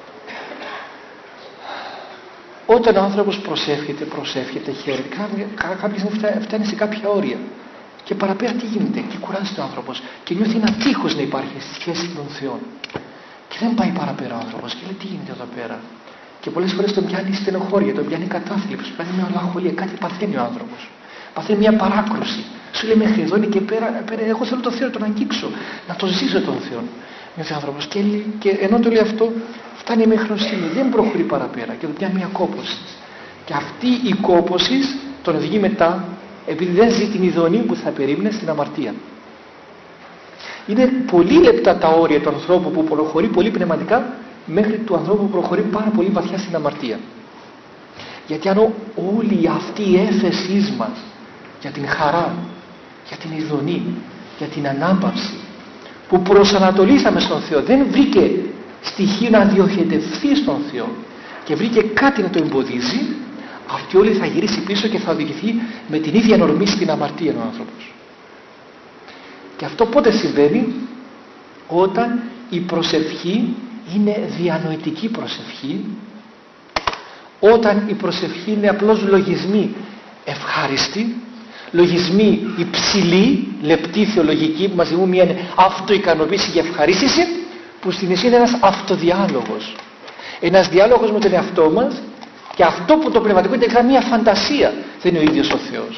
Όταν ο άνθρωπος προσεύχεται, προσεύχεται, χαίρεται, κάποια στιγμή φτάνει σε κάποια όρια και παραπέρα τι γίνεται? Και κουράζεται ο άνθρωπος και νιώθει ένα τείχος να υπάρχει στη σχέση με τον Θεό και δεν πάει παραπέρα ο άνθρωπος και λέει τι γίνεται εδώ πέρα? Και πολλές φορές τον πιάνει στενοχώρια, τον πιάνει κατάθλιψη, τον πιάνει μελαγχολία, κάτι παθαίνει ο άνθρωπος. Παθαίνει μια παράκρουση. Σου λέει μέχρι εδώ είναι και πέρα, πέρα εγώ θέλω τον Θεό να τον αγγίξω, να τον ζήσω τον Θεό. Νιώθει ο άνθρωπος και, και ενώ το λέει αυτό, φτάνει μέχρι χρωστήνη, δεν προχωρεί παραπέρα και τον πιάνει μια κόπωση. Και αυτή η κόπωση τον οδηγεί μετά, επειδή δεν ζει την ειδονή που θα περίμενε, στην αμαρτία. Είναι πολύ λεπτά τα όρια του ανθρώπου που προχωρεί πολύ πνευματικά, μέχρι του ανθρώπου που προχωρεί πάρα πολύ βαθιά στην αμαρτία. Γιατί αν όλη αυτή η έφεσή μας για την χαρά, για την ειδονή, για την ανάπαυση που προσανατολίσαμε στον Θεό δεν βρήκε στοιχείο να διοχετευθεί στον Θεό και βρήκε κάτι να το εμποδίζει, αυτή όλη θα γυρίσει πίσω και θα οδηγηθεί με την ίδια ορμή στην αμαρτία ο άνθρωπος. Και αυτό πότε συμβαίνει? Όταν η προσευχή είναι διανοητική προσευχή, όταν η προσευχή είναι απλώς λογισμοί ευχάριστοι, λογισμοί υψηλοί, λεπτοί θεολογικοί που μας δημιουργούν μια αυτοικανοποίηση και ευχαρίστηση, που στην ουσία είναι ένας αυτοδιάλογος, ένας διάλογος με τον εαυτό μας, και αυτό που το πνευματικό είναι μια φαντασία, δεν είναι ο ίδιος ο Θεός,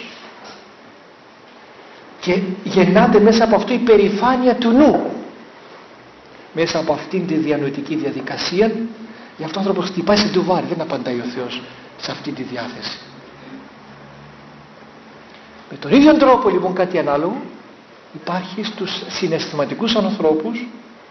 και γεννάται μέσα από αυτό η περηφάνεια του νου, μέσα από αυτήν τη διανοητική διαδικασία. Γι' αυτό ο άνθρωπος χτυπάει σε ντουβάρι, δεν απαντάει ο Θεός σε αυτή τη διάθεση. Με τον ίδιο τρόπο λοιπόν κάτι ανάλογο υπάρχει στους συναισθηματικούς ανθρώπους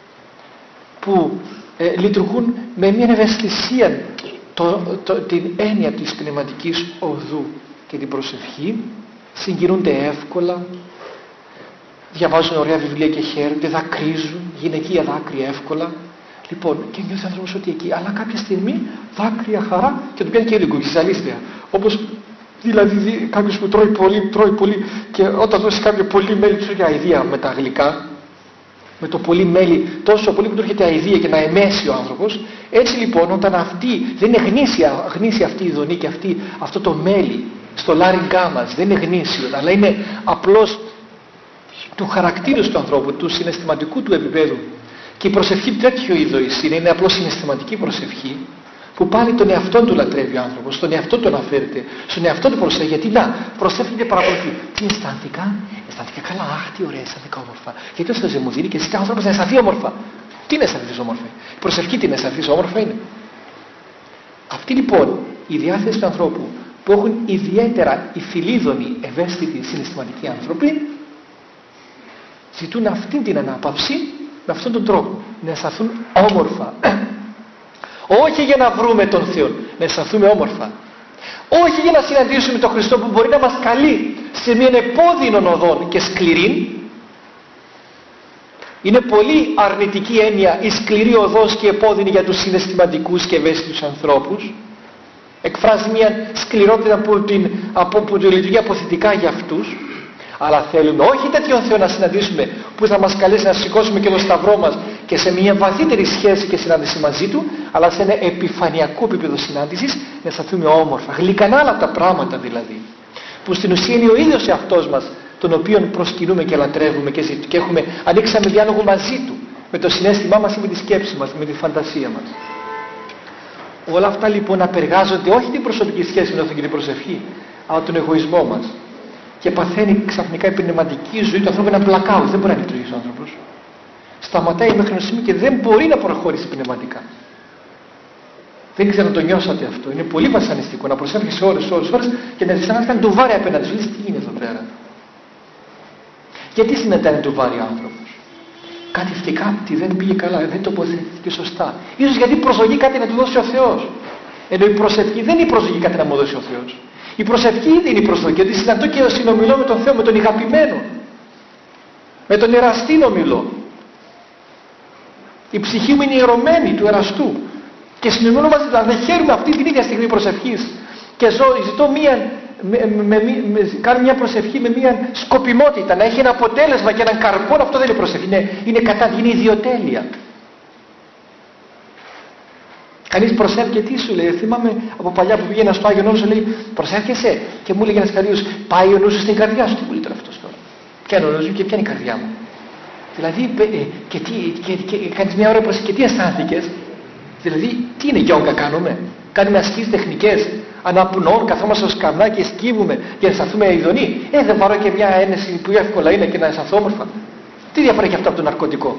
που ε, λειτουργούν με μια ευαισθησία το, το, την έννοια της πνευματικής οδού και την προσευχή, συγκινούνται εύκολα, διαβάζουν ωραία βιβλία και χαίρονται, δακρύζουν, γυναικεία δάκρυα εύκολα. Λοιπόν, και νιώθει ο άνθρωπος ότι εκεί, αλλά κάποια στιγμή δάκρυα, χαρά και του πιάνει και ήλικο, ζαλίστεια. Όπως δηλαδή κάποιος που τρώει πολύ, τρώει πολύ και όταν δώσει κάποιο πολύ μέλι του για αηδία με τα γλυκά, με το πολύ μέλι, τόσο πολύ που του έρχεται αηδία και να εμέσει ο άνθρωπος. Έτσι λοιπόν, όταν αυτή δεν είναι γνήσια, γνήσια αυτή η ειδονή και αυτή, αυτό το μέλι στο λάριγκά μας, δεν είναι γνήσιο, αλλά είναι απλώς του χαρακτήρου του ανθρώπου, του συναισθηματικού του επίπεδου. Και η προσευχή τέτοιο είδος είναι, είναι απλώς συναισθηματική προσευχή, που πάλι τον εαυτό του λατρεύει ο άνθρωπος, στον εαυτό του αναφέρεται, στον εαυτό του προσέχει. Γιατί να, προσεύχεται παραπολιτή. Τι αισθάνθηκα? Αισθάνθηκα καλά, αχ, τι ωραία, αισθάνθηκα όμορφα. Γιατί ο Θεός μου δίνει και ζητά ο άνθρωπος να αισθανθεί όμορφα. Τι να αισθανθείς όμορφα? Η προσευχή τι να αισθανθείς όμορφα είναι? Αυτή λοιπόν η διάθεση του ανθρώπου που έχουν ιδιαίτερα οι φιλίδωνοι, ευαίσθητοι, συναισθηματικοί άνθρωποι, ζητούν αυτή την ανάπαυση με αυτόν τον τρόπο, να αισθανθούν όμορφα. Όχι για να βρούμε τον Θεό, να αισθανθούμε όμορφα. Όχι για να συναντήσουμε τον Χριστό που μπορεί να μας καλεί σε μια επώδυνο οδό και σκληρή. Είναι πολύ αρνητική έννοια η σκληρή οδός και επώδυνη για τους συναισθηματικούς και ευαίσθητους ανθρώπους. Εκφράζει μια σκληρότητα που την, από, που την λειτουργεί αποθητικά για αυτούς. Αλλά θέλουμε όχι τέτοιον Θεό να συναντήσουμε που θα μας καλέσει να σηκώσουμε και το σταυρό μας και σε μια βαθύτερη σχέση και συνάντηση μαζί Του, αλλά σε ένα επιφανειακό επίπεδο συνάντησης να αισθανθούμε όμορφα, γλυκανά άλλα τα πράγματα δηλαδή, που στην ουσία είναι ο ίδιος εαυτός μας, τον οποίον προσκυνούμε και λατρεύουμε και, και έχουμε, ανοίξαμε διάλογο μαζί Του, με το συναίσθημά μας ή με τη σκέψη μας, με τη φαντασία μας. Όλα αυτά λοιπόν απεργάζονται όχι την προσωπική σχέση με τον Θεό και την προσευχή, αλλά τον εγωισμό μας. και παθαίνει ξαφνικά η πνευματική ζωή του ανθρώπου ένα blackout. Δεν μπορεί να λειτουργήσει ο άνθρωπος. Σταματάει μέχρι ένα σημείο και δεν μπορεί να προχωρήσει πνευματικά. Δεν ξέρω αν το νιώσατε αυτό. Είναι πολύ βασανιστικό να προσεύχεσαι ώρες, ώρες, ώρες και να αισθάνεσαι να το βάρη απέναντι σου. Λες, τι είναι εδώ πέρα. Γιατί συναντάει το βάρη ο άνθρωπος. Κάτι φτικάπτη, δεν πήγε καλά, δεν τοποθετήθηκε σωστά. Ίσως γιατί προσδοκεί κάτι να του δώσει ο Θεός. Ενώ η προσευχή δεν είναι η προσδοκή κάτι να μου δώσει ο Θεός. Η προσευχή ήδη είναι η προσδοκή, ότι συναντώ και συνομιλώ με τον Θεό, με τον ηγαπημένο. Με τον εραστή ομιλώ. Η ψυχή μου είναι ιερωμένη του εραστού. Και συνομιλώ μαζί, δηλαδή χαίρουμε αυτή την ίδια στιγμή προσευχής. Και ζω, ζητώ μία, με, με, με, κάνω μια προσευχή με μια σκοπιμότητα, να έχει ένα αποτέλεσμα και έναν καρπό. Αυτό δεν είναι προσευχή, είναι, είναι κατά, είναι ιδιοτέλεια. Κανείς προσεύχεται, τι σου λέει, θυμάμαι από παλιά που πήγαινα στο Άγιο Νου σου, λέει προσεύχεσαι, και μου έλεγε ένας καρδίος, πάει ο νους σου στην καρδιά σου. Τι μου λέει τώρα αυτός τώρα. Ποια είναι ο νους μου και ποια είναι η καρδιά μου. Δηλαδή, ε, και, τι, και, και, και κάνεις μια ώρα προσευχή και τι αισθάνθηκες. Δηλαδή, τι είναι γιόγκα κάνουμε. Κάνουμε ασκήσεις τεχνικές, αναπνών, καθόμαστε στο σκαμνά και σκύβουμε για να αισθανθούμε ειδονοί. Ε, δεν πάρω και μια ένεση που εύκολα είναι και να αισθανθώ όμορφα. Τι διαφορά έχει αυτό από το ναρκωτικό.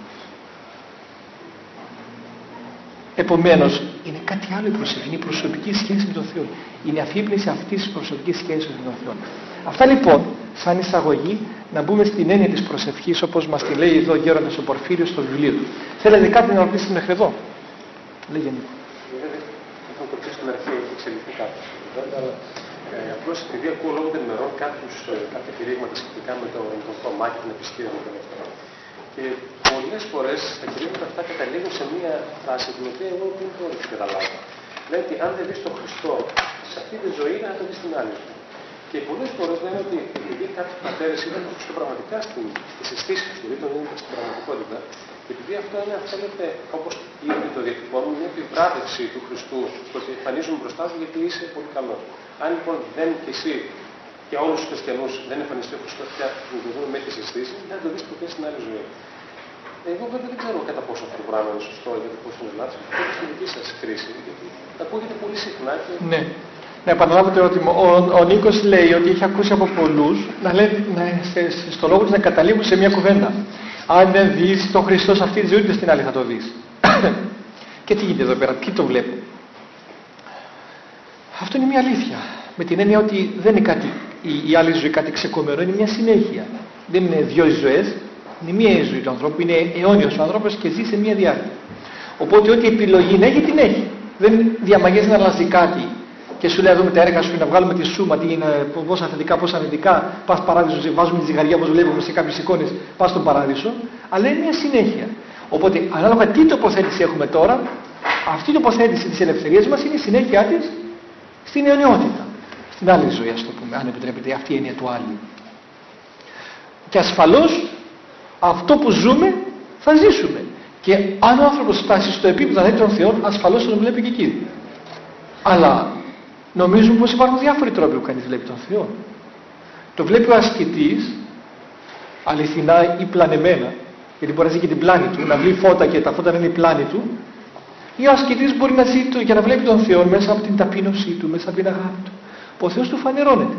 Επομένως, είναι κάτι άλλο η προσευχή, είναι η προσωπική σχέση με τον Θεό. Είναι η αφύπνιση αυτής της προσωπικής σχέσης με τον Θεό. Αυτά λοιπόν, σαν εισαγωγή, να μπούμε στην έννοια της προσευχής, όπως μας τη λέει εδώ ο Γέροντας ο Πορφύριος στο βιβλίο του. Θέλετε κάτι να ρωτήσετε μέχρι εδώ. Λέγε. Θα το πει στην αρχή, έχει εξελιχθεί κάτι. Ε, Απλώς επειδή ακούω λόγω των ημερών κάποια κηρύγματα σχετικά με το, το στομάχι, την επισκέπτη με τον αυτό. Και πολλές φορές τα κηρύγματα αυτά καταλήγουν σε μία φράση την οποία εγώ δεν μπορώ να καταλάβω. Λέει ότι αν δεν δεις τον Χριστό σε αυτή τη ζωή, να το δεις στην άλλη ζωή. Και πολλές φορές λένε ότι επειδή κάποιοι πατέρες είδαν τον Χριστό πραγματικά στις αισθήσεις του, δηλαδή τον είδαν στην πραγματικότητα, και επειδή αυτό είναι, αν θέλετε, όπως ήδη το διατυπώνουν, μια επιβράβευση του Χριστού, στο ότι εμφανίζουμε μπροστά σου γιατί είσαι πολύ καλός. Αν λοιπόν δεν και εσύ και όλους τους χριστιανούς δεν εμφανιστεί ο Χριστός πια που το δούμε με τις αισθήσεις, δεν θα το δεις ποτέ στην άλλη ζωή. Εγώ βέβαια δεν ξέρω κατά πόσο αυτό το πράγμα είναι σωστό ή κατά πόσο είναι λάθος. Αυτό είναι στη δική σας κρίση, γιατί ακούγεται πολύ συχνά και. Ναι. Να επαναλάβω το ερώτημα. Ο, ο Νίκος λέει ότι έχει ακούσει από πολλούς να λένε να, στο λόγο τους να καταλήγουν σε μια κουβέντα. Αν δεν δεις τον Χριστό σε αυτή τη ζωή, ούτε στην άλλη θα το δεις. Και τι γίνεται εδώ πέρα, τι το βλέπω. Αυτό είναι μια αλήθεια. Με την έννοια ότι δεν είναι κάτι, η, η άλλη ζωή κάτι ξεκομμένο, είναι μια συνέχεια. Δεν είναι δύο ζωές, είναι μία η ζωή του ανθρώπου, είναι αιώνιος ο άνθρωπος και ζει σε μια διάρκεια. Οπότε ό,τι επιλογή να έχει, την έχει. Δεν διαμαγεύει να αλλάζει κάτι και σου λέει: εδώ με τα έργα σου να βγάλουμε τη σούμα, τι είναι, πόσα θετικά, πόσα αρνητικά. Πας παράδεισο, βάζουμε τη ζυγαριά όπως βλέπουμε σε κάποιες εικόνες, πας στον παράδεισο. Αλλά είναι μια συνέχεια. Οπότε, ανάλογα τι τοποθέτηση έχουμε τώρα, αυτή η τοποθέτηση της ελευθερίας μας είναι η συνέχεια της στην αιωνιότητα. Στην άλλη ζωή, ας το πούμε, αν επιτρέπετε, αυτή η έννοια του άλλου. Και ασφαλώς αυτό που ζούμε θα ζήσουμε. Και αν ο άνθρωπος φτάσει στο επίπεδο να δει τον Θεό, ασφαλώς τον βλέπει και εκεί. Αλλά νομίζουμε πως υπάρχουν διάφοροι τρόποι που κανείς βλέπει τον Θεό. Το βλέπει ο ασκητής, αληθινά ή πλανεμένα, γιατί μπορεί να ζει και την πλάνη του, να βλέπει φώτα και τα φώτα να είναι η πλάνη του, ή ο ασκητής μπορεί να ζει για να βλέπει τον Θεό μέσα από την ταπείνωσή του, μέσα από την αγάπη του. Ο Θεός του φανερώνεται.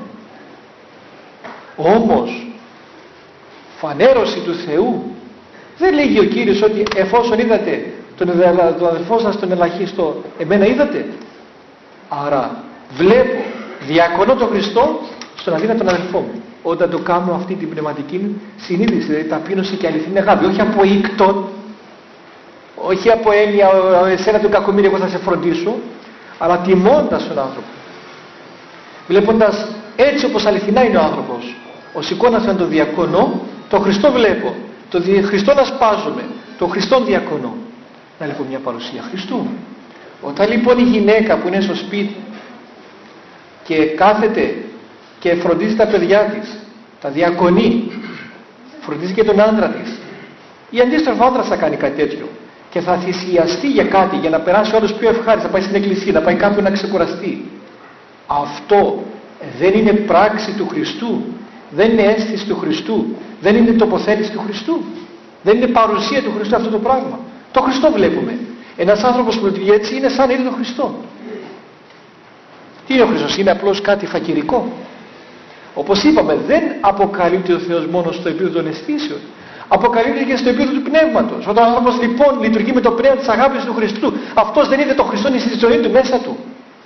Όμως, φανέρωση του Θεού δεν λέγει ο Κύριος ότι εφόσον είδατε τον, τον αδελφό σας τον ελαχίστο, εμένα είδατε. Άρα βλέπω, διακονώ τον Χριστό στον αδύνατον αδελφό μου. Όταν το κάνω αυτή την πνευματική συνείδηση, δηλαδή ταπείνωση και αληθινή αγάπη, όχι από ίκτον, όχι από έννοια εσένα του κακομοίρη εγώ θα σε φροντίσω, αλλά τιμώντας τον άνθρωπο. Βλέποντας έτσι όπως αληθινά είναι ο άνθρωπος, ως εικόνα να τον διακονώ, τον Χριστό βλέπω, τον Χριστό να σπάζομαι, τον Χριστό διακονώ. Να λοιπόν μια παρουσία Χριστού. Όταν λοιπόν η γυναίκα που είναι στο σπίτι και κάθεται και φροντίζει τα παιδιά της, τα διακονεί, φροντίζει και τον άντρα της, ή αντίστροφα ο άντρας θα κάνει κάτι τέτοιο και θα θυσιαστεί για κάτι, για να περάσει όλος πιο ευχάριστα, να πάει στην εκκλησία, να πάει κάπου να ξεκουραστεί. Αυτό δεν είναι πράξη του Χριστού, δεν είναι αίσθηση του Χριστού, δεν είναι τοποθέτηση του Χριστού, δεν είναι παρουσία του Χριστού αυτό το πράγμα. Το Χριστό βλέπουμε. Ένας άνθρωπος που λειτουργεί έτσι είναι σαν να είναι τον Χριστό. Τι είναι ο Χριστός, είναι απλώς κάτι φακυρικό. Όπως είπαμε, δεν αποκαλύπτει ο Θεός μόνο στο επίπεδο των αισθήσεων. Αποκαλύπτει και στο επίπεδο του πνεύματος. Όταν ο άνθρωπος λοιπόν λειτουργεί με το πνεύμα της αγάπης του Χριστού, αυτός δεν είδε τον Χριστό στη ζωή του μέσα του.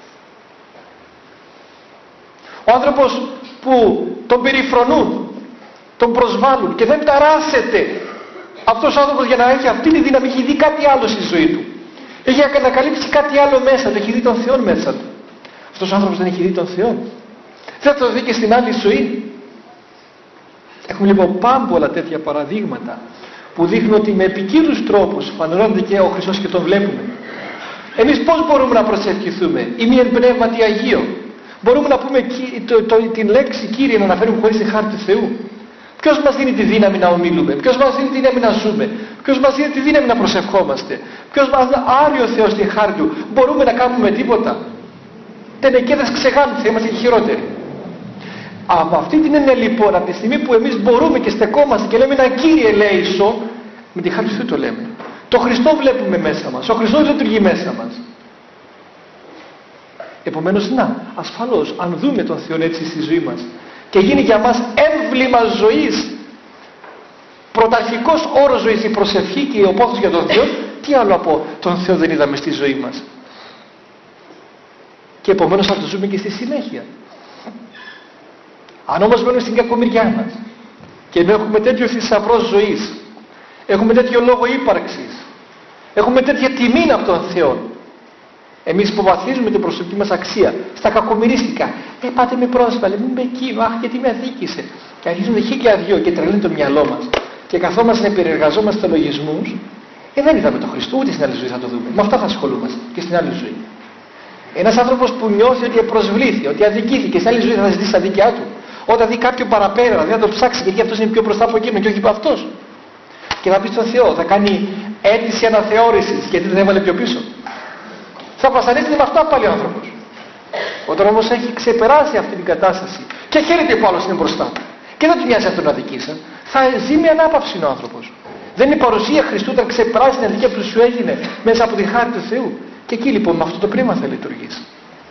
Ο άνθρωπος που τον περιφρονούν, τον προσβάλλουν και δεν ταράσσεται, αυτός ο άνθρωπος για να έχει αυτή τη δύναμη έχει δει κάτι άλλο στη ζωή του. Έχει ανακαλύψει κάτι άλλο μέσα του, έχει δει τον Θεό μέσα του. Αυτός ο άνθρωπος δεν έχει δει τον Θεό. Δεν θα το δει και στην άλλη ζωή. Έχουμε λοιπόν πάμπολα τέτοια παραδείγματα που δείχνουν ότι με ποικίλους τρόπους φανερώνεται και ο Χριστός και τον βλέπουμε. Εμείς πώς μπορούμε να προσευχηθούμε? Ή μη εν πνεύματι Αγίο. Μπορούμε να πούμε το, το, την λέξη Κύριε να αναφέρουμε χωρίς τη χάρη του Θεού? Ποιος μας δίνει τη δύναμη να ομιλούμε? Ποιος μας δίνει τη δύναμη να ζούμε? Ποιος μας δίνει τη δύναμη να προσευχόμαστε? Ποιος μας δίνει άριο Θεός τη χάρη του? Μπορούμε να κάνουμε τίποτα? Τενεκέδες ξεγάνουν, θα είμαστε και χειρότεροι. Από αυτή την έννοια λοιπόν, από τη στιγμή που εμείς μπορούμε και στεκόμαστε και λέμε ένα Κύριε ελέησον, με τη χάρη του Θεού το λέμε. Το Χριστό βλέπουμε μέσα μας. Ο Χριστός λειτουργεί μέσα μας. Επομένως, να, ασφαλώς, αν δούμε τον Θεό έτσι στη ζωή μας και γίνει για μας έμβλημα ζωής, πρωταρχικός όρος ζωής, η προσευχή και ο πόθος για τον Θεό, τι άλλο από τον Θεό δεν είδαμε στη ζωή μας? Και επομένως θα το ζούμε και στη συνέχεια. Αν όμως μένουμε στην κακομοιριά μας και έχουμε τέτοιο θησαυρό ζωής, έχουμε τέτοιο λόγο ύπαρξης, έχουμε τέτοια τιμή από τον Θεό, εμείς υποβαθμίζουμε την προσωπική μας αξία στα κακομοιρίστικα. Ε, πάτε με πρόσβαλε, μην με εκείνο, αχ, γιατί με αδίκησε. Και αρχίζουμε χίλια δυο και τρελαίνει το μυαλό μας. Και καθόμαστε να επηρεργαζόμαστε λογισμούς, ε, δεν είδαμε τον Χριστό, ούτε στην άλλη ζωή θα το δούμε. Με αυτά θα ασχολούμαστε και στην άλλη ζωή. Ένας άνθρωπος που νιώθει ότι προσβλήθη, ότι αδικήθηκε, στην άλλη ζωή θα ζητήσει τα δίκαιά του. Όταν δει κάποιον παραπέρα, δηλαδή θα το ψάξει γιατί αυτός είναι πιο μπροστά από εκείνο και όχι από αυτός. Και θα πει στον Θεό, θα κάνει αίτηση αναθεώρησης γιατί δεν έβαλε πιο πίσω. Θα βασανίζεται με αυτό πάλι ο άνθρωπος. Όταν όμως έχει ξεπεράσει αυτή την κατάσταση και χαίρεται που άλλος είναι μπροστά του και δεν του νοιάζει αυτό να αδικήσει, θα ζει με ανάπαυση ο άνθρωπος. Δεν είναι η παρουσία Χριστού όταν ξεπεράσει την αδικία που σου έγινε μέσα από τη χάρη του Θεού. Και εκεί λοιπόν με αυτό το πνεύμα θα λειτουργήσει.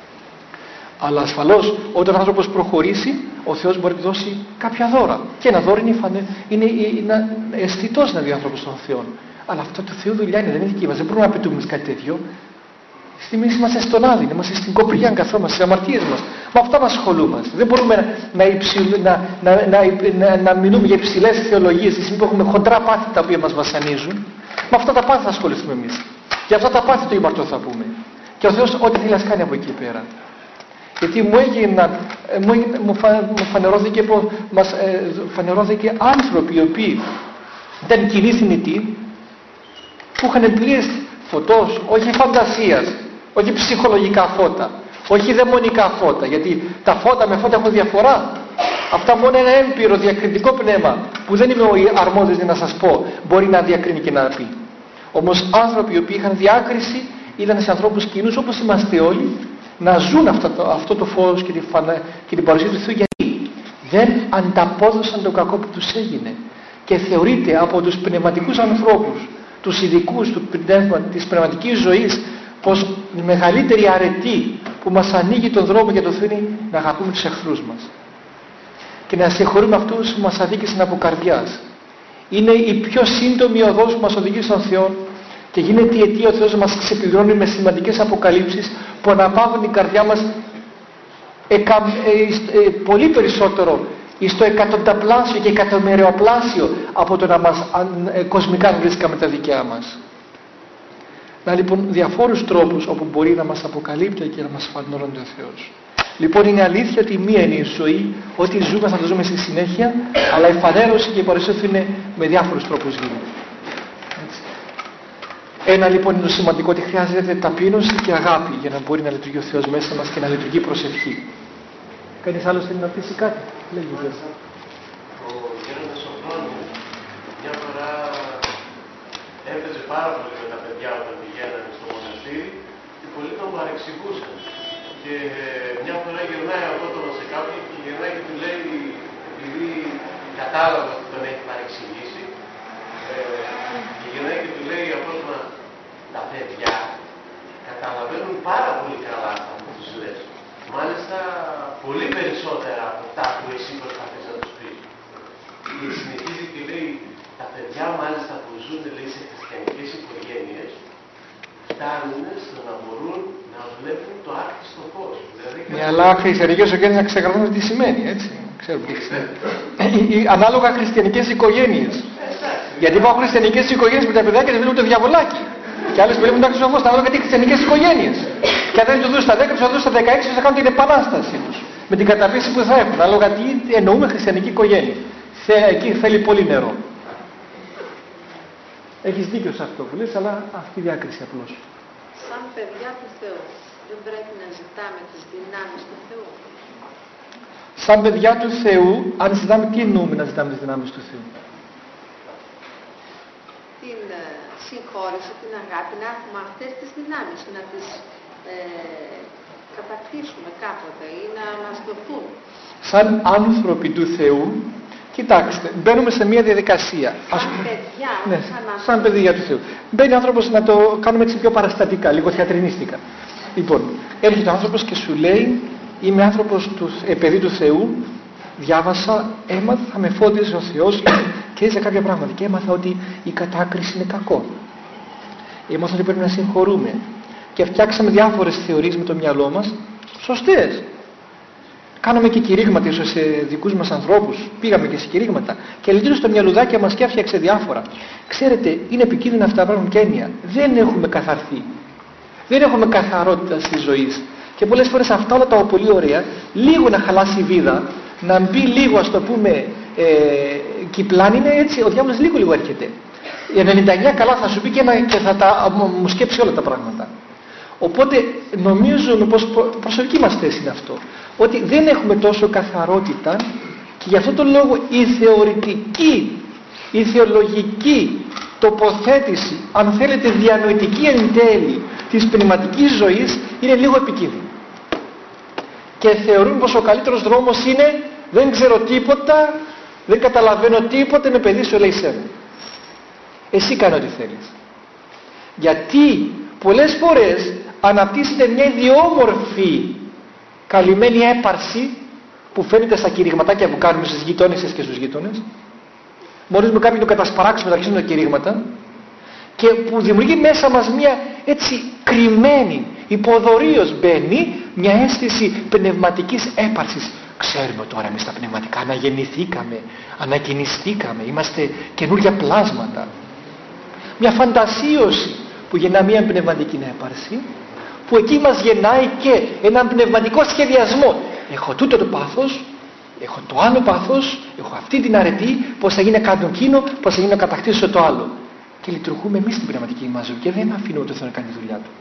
Αλλά ασφαλώς όταν ο άνθρωπος προχωρήσει, ο Θεός μπορεί να του δώσει κάποια δώρα. Και ένα δώρο είναι, φανε... είναι, είναι αισθητός να δει ο άνθρωπος των Θεών. Αλλά αυτό το Θεό δουλειά είναι, δεν είναι δική μας. Δεν μπορούμε να απαιτούμε κάτι τέτοιο. Στιγμής είμαστε στον άδεινο, είμαστε στην κοπριά, καθόμαστε στις αμαρτίες μας. Με αυτά μας ασχολούμαστε. Δεν μπορούμε να, να, υψηλ, να, να, να, να, να μιλούμε για υψηλές θεολογίες, τη στιγμή που έχουμε χοντρά πάθη τα οποία μας βασανίζουν. Με αυτά τα πάθη θα ασχοληθούμε εμείς. Για αυτά τα πάθη το ύπαρτο θα πούμε. Και ο Θεός ό,τι θέλει να κάνει από εκεί πέρα. Γιατί μου, έγιναν, μου, έγινε, μου, φα, μου φανερώθηκε, μας, ε, φανερώθηκε άνθρωποι οι οποίοι ήταν κοινοί θνητοί, που είχαν πλήρες φωτός, όχι φαντασίας, όχι ψυχολογικά φώτα, όχι δαιμονικά φώτα, γιατί τα φώτα με φώτα έχουν διαφορά. Αυτά μόνο ένα έμπειρο διακριτικό πνεύμα που δεν είμαι ο αρμόδιος να σας πω μπορεί να διακρίνει και να πει. Όμως άνθρωποι οι οποίοι είχαν διάκριση ήταν σε ανθρώπους κοινούς όπως είμαστε όλοι να ζουν αυτό το, αυτό το φως και, τη φανα, και την παρουσία του Θεού, γιατί δεν ανταπόδωσαν το κακό που τους έγινε και θεωρείται από τους πνευματικούς ανθρώπους, τους ειδικούς του πνεύμα, της πνευματικής ζωής, πως η μεγαλύτερη αρετή που μας ανοίγει τον δρόμο για το Θεό είναι να αγαπούμε τους εχθρούς μας και να συγχωρούμε αυτούς που μας αδίκησαν από καρδιάς. Είναι η πιο σύντομη οδός που μας οδηγεί στον Θεό και γίνεται η αιτία ο Θεός να μας ξεπληρώνει με σημαντικές αποκαλύψεις που αναπαύουν η καρδιά μας εκα, ε, ε, πολύ περισσότερο στο εκατονταπλάσιο και εκατομμυριοπλάσιο από το να μας ε, κοσμικά βρίσκαμε τα δικιά μας. Να λοιπόν διαφόρους τρόπους όπου μπορεί να μας αποκαλύπτει και να μας φανερώνει ο Θεός. Λοιπόν είναι αλήθεια ότι μία είναι η ζωή, ό,τι ζούμε θα το ζούμε στη συνέχεια, αλλά η φανέρωση και η παρουσία του είναι με διάφορους τρόπους γίνεται. Έτσι. Ένα λοιπόν είναι το σημαντικό, ότι χρειάζεται ταπείνωση και αγάπη για να μπορεί να λειτουργεί ο Θεός μέσα μας και να λειτουργεί προσευχή. Κανείς άλλος θέλει να πείσει κάτι? Λέγεται. Ο Γέροντας ο Χρόνιος μια φορά έπαιζε πάρα πολύ με τα παιδιά όταν πηγαίνανε στο μοναστήρι και πολλοί τον παρεξηγούσαν. Και μια φορά γυρνάει απότομα σε κάποιον και γυρνάει και του λέει, επειδή κατάλαβε ότι τον έχει παρεξηγήσει, ε, και γυρνάει και του λέει απότομα, τα παιδιά καταλαβαίνουν πάρα πολύ καλά αυτά που τους λες. μάλιστα πολύ περισσότερα από αυτά που εσύ προσπαθείς να τους πεις. Και συνεχίζει και λέει, τα παιδιά μάλιστα που ζουν, λέει, σε χριστιανικές οικογένειες, φτάνουν στο να μπορούν να βλέπουν το άκτιστο φως. Δηλαδή, ναι, αλλά χριστιανικές οικογένειες να ξεκαθαρίζουν τι σημαίνει, έτσι. Ξέρουμε τι σημαίνει. Ανάλογα χριστιανικές οικογένειες. Γιατί υπάρχουν χριστιανικές οικογένειες με τα παιδάκια και βλέπουν το διαβολάκι. Και άλλες βλέπουν το άκτιστο φως, ανάλογα γιατί χριστιανικές οικογένειες. Και αν δεν του δουν στα δέκα, του θα δουν στα δεκαέξι, θα κάνουν την επανάσταση τους. Με την καταπίεση που θα έχουν. Ανάλογα τι εννοούμε χριστιανική οικογένεια. Εκεί θέλει πολύ νερό. Έχεις δίκιο σε αυτό που λες, αλλά αυτή η διάκριση απλώς. Σαν παιδιά του Θεού, δεν πρέπει να ζητάμε τις δυνάμεις του Θεού. Σαν παιδιά του Θεού, αν ζητάμε, τι εννοούμε να ζητάμε τις δυνάμεις του Θεού? Την ε, συγχώρεση, την αγάπη, να έχουμε αυτές τις δυνάμεις, να τις ε, κατακτήσουμε κάποτε ή να μας δοθούν. Σαν άνθρωποι του Θεού, κοιτάξτε, μπαίνουμε σε μια διαδικασία. Σαν πούμε, παιδιά, ναι, σαν, σαν παιδιά του Θεού. Μπαίνει ο άνθρωπος, να το κάνουμε έτσι πιο παραστατικά, λίγο θεατρινίστικα. Λοιπόν, έρχεται ο άνθρωπος και σου λέει, είμαι άνθρωπος του, ε, παιδί του Θεού, διάβασα, έμαθα, με φώτιζε ο Θεός και έζησα κάποια πράγματα. Και έμαθα ότι η κατάκριση είναι κακό. Έμαθα ότι πρέπει να συγχωρούμε. Και φτιάξαμε διάφορες θεωρίες με το μυαλό μας, σωστές. Κάναμε και κηρύγματα ίσως σε δικούς μας ανθρώπους, πήγαμε και σε κηρύγματα και λειτουργήσε το μυαλουδάκι μας και έφτιαξε διάφορα. Ξέρετε, είναι επικίνδυνα αυτά τα πράγματα και έννοια. Δεν έχουμε καθαρθεί. Δεν έχουμε καθαρότητα στη ζωή. Και πολλές φορές αυτά όλα τα πολύ ωραία, λίγο να χαλάσει η βίδα, να μπει λίγο, ας το πούμε, ε, κυπλάνι, είναι έτσι, ο διάβολος λίγο λίγο έρχεται. Η ενενήντα εννιά καλά θα σου πει και, ένα, και θα τα, μου σκέψει όλα τα πράγματα. Οπότε νομίζω πως προσωπική μας θέση είναι αυτό, ότι δεν έχουμε τόσο καθαρότητα και γι' αυτό τον λόγο η θεωρητική, η θεολογική τοποθέτηση, αν θέλετε διανοητική εν τέλει της πνευματικής ζωής είναι λίγο επικίνδυνη. Και θεωρούν πως ο καλύτερος δρόμος είναι δεν ξέρω τίποτα, δεν καταλαβαίνω τίποτα, με παιδί σου λέει σένα. Εσύ κάνε ό,τι θέλεις. Γιατί πολλές φορές αναπτύσσεται μια ιδιόμορφη καλυμμένη έπαρση που φαίνεται στα κηρυγματάκια που κάνουμε στις γειτόνισσες και στους γείτονες. Μόλις με κάποιον το κατασπαράξουμε να αρχίσουμε τα κηρύγματα και που δημιουργεί μέσα μας μια έτσι κρυμμένη, υποδωρίως μπαίνει μια αίσθηση πνευματικής έπαρσης. Ξέρουμε τώρα εμείς τα πνευματικά αναγεννηθήκαμε, ανακαινιστήκαμε, είμαστε καινούργια πλάσματα. Μια φαντασίωση που γεννά μια πνευματική έπαρση, που εκεί μας γεννάει και έναν πνευματικό σχεδιασμό. Έχω τούτο το πάθος, έχω το άλλο πάθος, έχω αυτή την αρετή, πώς θα γίνει να κάνω εκείνο, πώς θα γίνει να κατακτήσω το άλλο. Και λειτουργούμε εμείς την πνευματική μας ζωή και δεν αφήνουμε το Θεό να κάνει τη δουλειά του.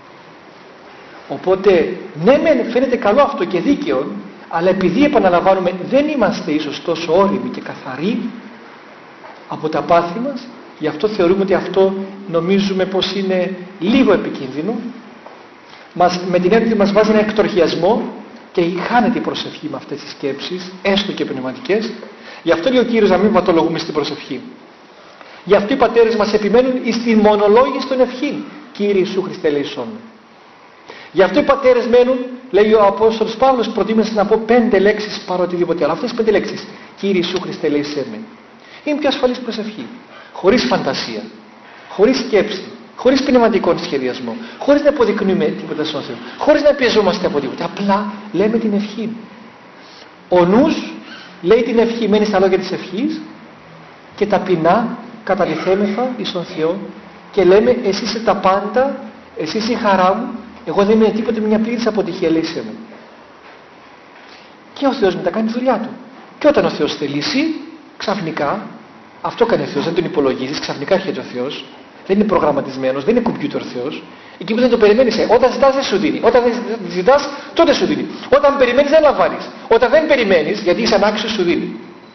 Οπότε, ναι μεν φαίνεται καλό αυτό και δίκαιο, αλλά επειδή επαναλαμβάνουμε δεν είμαστε ίσως τόσο όριμοι και καθαροί από τα πάθη μας, γι' αυτό θεωρούμε ότι αυτό νομίζουμε πως είναι λίγο επικίνδυνο, μας, με την έννοια μας βάζει ένα εκτροχιασμό και χάνεται η προσευχή με αυτές τις σκέψεις, έστω και πνευματικές. Γι' αυτό λέει ο Κύριος να μην βατολογούμε στην προσευχή. Γι' αυτό οι πατέρες μας επιμένουν στη μονολόγηση των ευχήν. Κύριε Ιησού Χριστέ ελέησόν με. Γι' αυτό οι πατέρες μένουν, λέει ο Απόστολος Παύλος, προτίμησε να πω πέντε λέξεις παρά οτιδήποτε άλλο. Αυτές οι πέντε λέξεις. Κύριε Ιησού Χριστέ ελέησέ με. Είναι πιο ασφαλής προσευχή. Χωρίς φαντασία, χωρίς σκέψη, χωρίς πνευματικό σχεδιασμό, χωρίς να αποδεικνύουμε τίποτα στον Θεό, χωρίς να πιεζόμαστε από τίποτα. Απλά λέμε την ευχή. Ο νους λέει την ευχή, μένει στα λόγια της ευχής και ταπεινά καταλυθέμεθα εις τον Θεό και λέμε εσύ είσαι τα πάντα, εσύ είσαι η χαρά μου, εγώ δεν είμαι τίποτε με μια πλήρης αποτυχία, λέει σε μου. Και ο Θεός μετά κάνει τη δουλειά του. Και όταν ο Θεός θελήσει, ξαφνικά, αυτό κάνει ο Θεός, δεν τον υπολογίζεις, ξαφνικά έρχεται ο Θεός, δεν είναι προγραμματισμένος, δεν είναι κομπιούτερ Θεός. Εκεί που δεν το περιμένεις, ε, όταν ζητάς δεν σου δίνει. Όταν δεν ζητάς, τότε σου δίνει. Όταν περιμένεις δεν λαμβάνεις. Όταν δεν περιμένεις, γιατί είσαι ανάξιος, σου δίνει.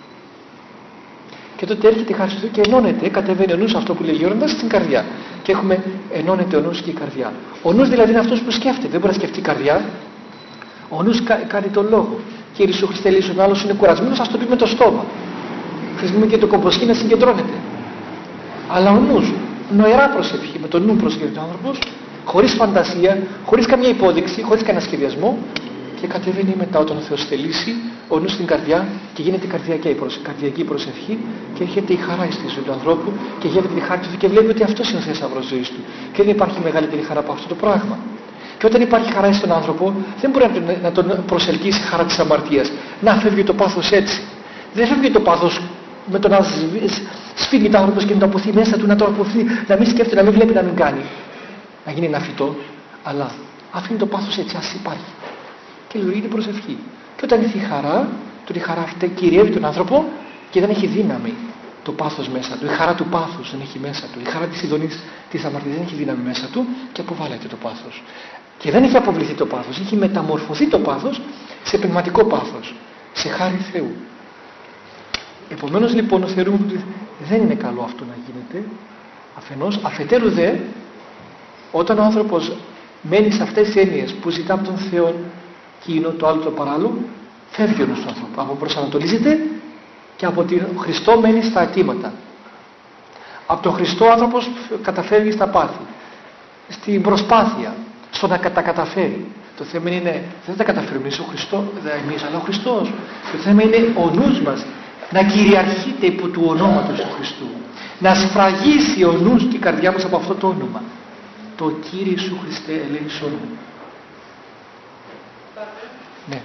Και τότε έρχεται η χάρη του Θεού και ενώνεται, κατεβαίνει ο νους, αυτό που λέει γέροντας, στην καρδιά. Και έχουμε ενώνεται ο νους και η καρδιά. Ο νους δηλαδή είναι αυτός που σκέφτεται, δεν μπορεί να σκεφτεί η καρδιά. Ο νους κα, κάνει τον λόγο. Κύριε Ιησού Χριστέ ελέησόν με, άλλος είναι κουρασμένος, ας το πει με το στόμα. Χρησιμοποιούμε και το κομποσχή να συγκεντρώνεται. Αλλά ο νους, νοερά προσευχή, με τον νου προσευχεί ο άνθρωπος, χωρίς φαντασία, χωρίς καμία υπόδειξη, χωρίς κανένα σχεδιασμό, και κατεβαίνει μετά όταν ο Θεός θελήσει ο νους στην καρδιά και γίνεται καρδιακή, προσε... καρδιακή προσευχή και έρχεται η χαρά στη ζωή του ανθρώπου και γεύεται τη χάρη του και βλέπει ότι αυτός είναι ο θησαυρός ζωής του και δεν υπάρχει μεγαλύτερη χαρά από αυτό το πράγμα. Και όταν υπάρχει χαρά στον άνθρωπο δεν μπορεί να τον προσελκύσει η χαρά της αμαρτίας, να φεύγει το πάθος έτσι. Δεν φεύγει το πάθος με το να σφίγγει το άνθρωπος και να το αποθεί μέσα του, να το αποθεί, να μην σκέφτεται, να μην βλέπει, να μην κάνει. Να γίνει ένα φυτό, αλλά αφήνει το πάθος έτσι, ας υπάρχει. Και λειτουργεί την προσευχή. Και όταν ήρθε η χαρά, τότε η χαρά αυτή κυριεύει τον άνθρωπο και δεν έχει δύναμη το πάθος μέσα του. Η χαρά του πάθους δεν έχει μέσα του. Η χαρά της ειδονής της αμαρτίας δεν έχει δύναμη μέσα του και αποβάλλεται το πάθος. Και δεν έχει αποβληθεί το πάθος, έχει μεταμορφωθεί το πάθος σε πνευματικό πάθος, σε χάρη Θεού. Επομένως λοιπόν θεωρούμε ότι δεν είναι καλό αυτό να γίνεται, αφενός, αφετέρου δε, όταν ο άνθρωπος μένει σε αυτές τις έννοιες που ζητά από τον Θεό και είναι το άλλο το παράλληλο, φεύγει ο νους του άνθρωπου, αποπροσανατολίζεται και από τον Χριστό μένει στα αιτήματα. Από τον Χριστό ο άνθρωπος καταφέρει στα πάθη, στην προσπάθεια, στο να τα καταφέρει. Το θέμα είναι, δεν τα καταφέρουμε εμείς, ο Χριστός, εμείς, αλλά ο Χριστός. Το θέμα είναι ο νους μας να κυριαρχείται υπό του ονόματος του Χριστού. Να σφραγίσει ο νους και η καρδιά μας από αυτό το όνομα. Το Κύριε Ιησού Χριστέ ελέησόν μου. Ναι.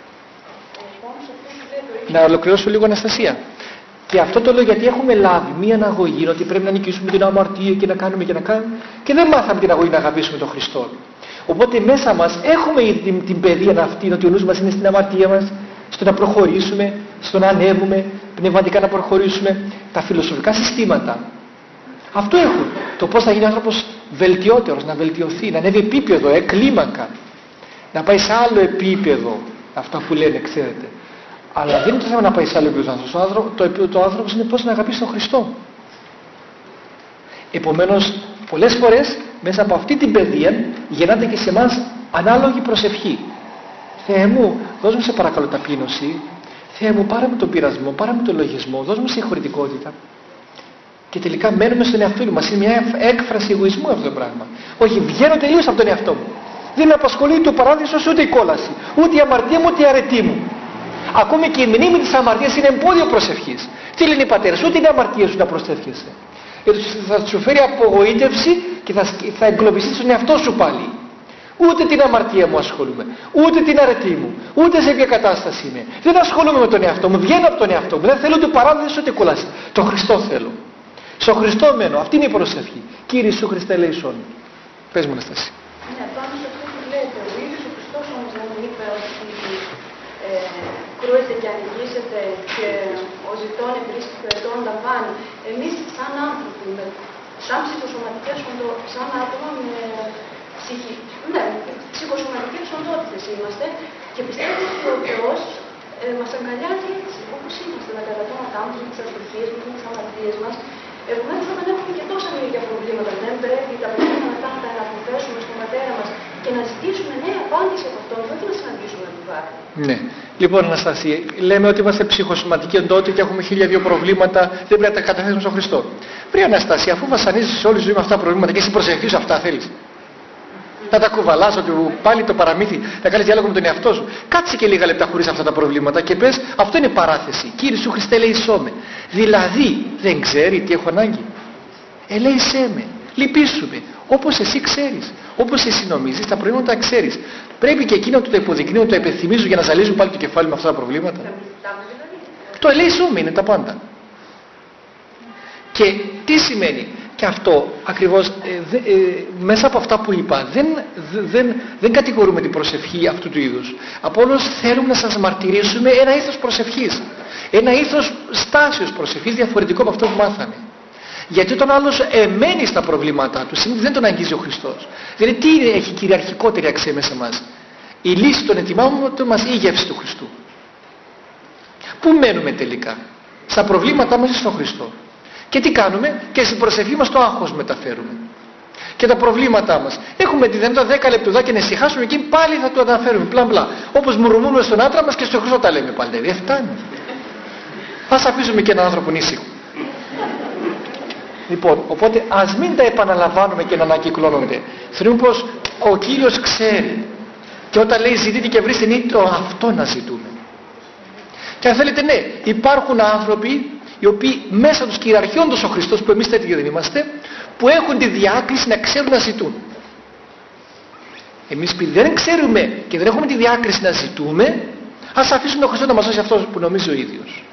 Να ολοκληρώσω λίγο, Αναστασία. Και αυτό το λέω γιατί έχουμε λάβει μία αναγωγή ότι πρέπει να νικήσουμε την αμαρτία και να κάνουμε και να κάνουμε και δεν μάθαμε την αγωγή να αγαπήσουμε τον Χριστό. Οπότε μέσα μας έχουμε την, την παιδεία αυτή, ότι ο νους μας είναι στην αμαρτία μας, στο να προχωρήσουμε, στο να ανέβουμε, πνευματικά να προχωρήσουμε. Τα φιλοσοφικά συστήματα αυτό έχουν. Το πώς θα γίνει ο άνθρωπος βελτιότερος, να βελτιωθεί, να ανέβει επίπεδο, ε, κλίμακα, να πάει σε άλλο επίπεδο. Αυτά που λένε, ξέρετε. Αλλά δεν είναι το θέμα να πάει σε άλλο επίπεδο. Το άνθρωπος το άνθρωπος είναι πώς να αγαπήσει τον Χριστό. Επομένως, πολλές φορές μέσα από αυτή την παιδεία γεννάται και σε εμάς ανάλογη προσευχή. Θεέ μου, δώσ' μου σε παρακαλώ ταπείνωση. Θεέ μου, πάρε μου τον πειρασμό, πάρε μου τον λογισμό, δώσ' μου συγχωρητικότητα. Και τελικά μένουμε στον εαυτό μας. Είναι μια έκφραση εγωισμού αυτό το πράγμα. Όχι, βγαίνω τελείως από τον εαυτό μου. Δεν με απασχολεί το παράδεισος ούτε η κόλαση, ούτε η αμαρτία μου, ούτε η αρετή μου. Ακόμη και η μνήμη της αμαρτίας είναι εμπόδιο προσευχής. Τι λένε οι πατέρες, ούτε είναι αμαρτία σου να προσεύχεσαι. Γιατί θα σου φέρει απογοήτευση και θα, θα εγκλωβιστείς στον εαυτό σου πάλι. Ούτε την αμαρτία μου ασχολούμαι, ούτε την αρετή μου, ούτε σε ποια κατάσταση είμαι. Δεν ασχολούμαι με τον εαυτό μου, βγαίνω από τον εαυτό μου. Δεν θέλω ούτε παράδειση ούτε κόλαση. Τον Χριστό θέλω. Στο Χριστό μένω. Αυτή είναι η προσευχή. Κύριε Ιησού Χριστέ ελέησόν μου. Πες μου, Αναστάση. Ναι, πάνω σε αυτό που λέτε, ο ίδιος ο Χριστός όμως δεν είπε ότι ε, κρούεται και ανοιγήσετε και ο ζητών βρίσκει και ο ετών λαμβάνει. Εμείς σαν άνθρωποι, με, σαν ψυχοσωματικές οντότητες, σαν άτομα με ψυχι, ναι, ψυχοσωματικές οντότητες είμαστε και πιστεύω ότι ο Θεός ε, μας αγκαλιάζει έτσι όπως είμαστε, με τα γρατώματά μας, με τις αστοχίες μας, με τις αμαρτίες μας. Επομένως, όταν έχουμε και τόσα λίγα προβλήματα, δεν πρέπει τα προβλήματα αυτά να τα αναποθέσουμε στον πατέρα μας και να ζητήσουμε νέα απάντηση από αυτόν, όχι να συναντήσουμε τον βάθη. Ναι. Λοιπόν, Αναστασία, λέμε ότι είμαστε ψυχοσωματικοί εντότητα και έχουμε χίλια δύο προβλήματα, δεν πρέπει να τα καταθέσουμε στον Χριστό. Πριν, Αναστασία, αφού βασανίζεις όλη τη ζωή με αυτά τα προβλήματα και εσύ προσευχείς αυτά, θέλεις να τα κουβαλάς, ότι πάλι το παραμύθι, να κάνεις διάλογο με τον εαυτό σου. Κάτσε και λίγα λεπτά χωρίς αυτά τα προβλήματα και πες, αυτό είναι παράθεση. Κύριε Σου Χριστέ, ελέησό με. Δηλαδή, δεν ξέρει τι έχω ανάγκη. Ελέησέ με. Λυπήσου με. Όπως εσύ ξέρεις. Όπως εσύ νομίζεις, τα προβλήματα ξέρεις. Πρέπει και εκείνο να το υποδεικνύουν, να το επιθυμίζουν για να ζαλίζουν πάλι το κεφάλι με αυτά τα προβλήματα. Το ελέησό με είναι τα πάντα. Και τι σημαίνει? Και αυτό ακριβώς ε, δε, ε, μέσα από αυτά που είπα δεν, δεν, δεν κατηγορούμε την προσευχή αυτού του είδους. Απόλως θέλουμε να σας μαρτυρήσουμε ένα ήθος προσευχής, ένα ήθος στάσεως προσευχής διαφορετικό από αυτό που μάθαμε. Γιατί όταν άλλος εμένει στα προβλήματά του σημαίνει δεν τον αγγίζει ο Χριστός. Δηλαδή τι έχει κυριαρχικότερη αξία μέσα μας? Η λύση των ετοιμάτων μας ή η γεύση του Χριστού? Πού μένουμε τελικά? Στα προβλήματά μας ή στον Χριστό? Και τι κάνουμε? Και στην προσευχή μας το άγχος μεταφέρουμε. Και τα προβλήματά μας. Έχουμε τη δυνατότητα δέκα λεπτουδάκια να ησυχάσουμε και πάλι θα το αναφέρουμε. Πλα μπλα. Όπως μουρμουρούμε στον άντρα μας και στον Χριστό τα λέμε πάλι. Δεν φτάνει. Ας αφήσουμε και έναν άνθρωπο ήσυχο. Λοιπόν, οπότε ας μην τα επαναλαμβάνουμε και να ανακυκλώνονται. Θεωρούμε πως ο Κύριος ξέρει. Και όταν λέει ζητείτε και βρίσκετε, είναι το αυτό να ζητούμε. Και αν θέλετε, ναι, υπάρχουν άνθρωποι οι οποίοι μέσα τους κυριαρχώντας ο Χριστός, που εμείς τέτοιοι δεν είμαστε, που έχουν τη διάκριση να ξέρουν να ζητούν. Εμείς επειδή δεν ξέρουμε και δεν έχουμε τη διάκριση να ζητούμε, ας αφήσουμε τον Χριστό να μας δώσει αυτό που νομίζει ο ίδιος.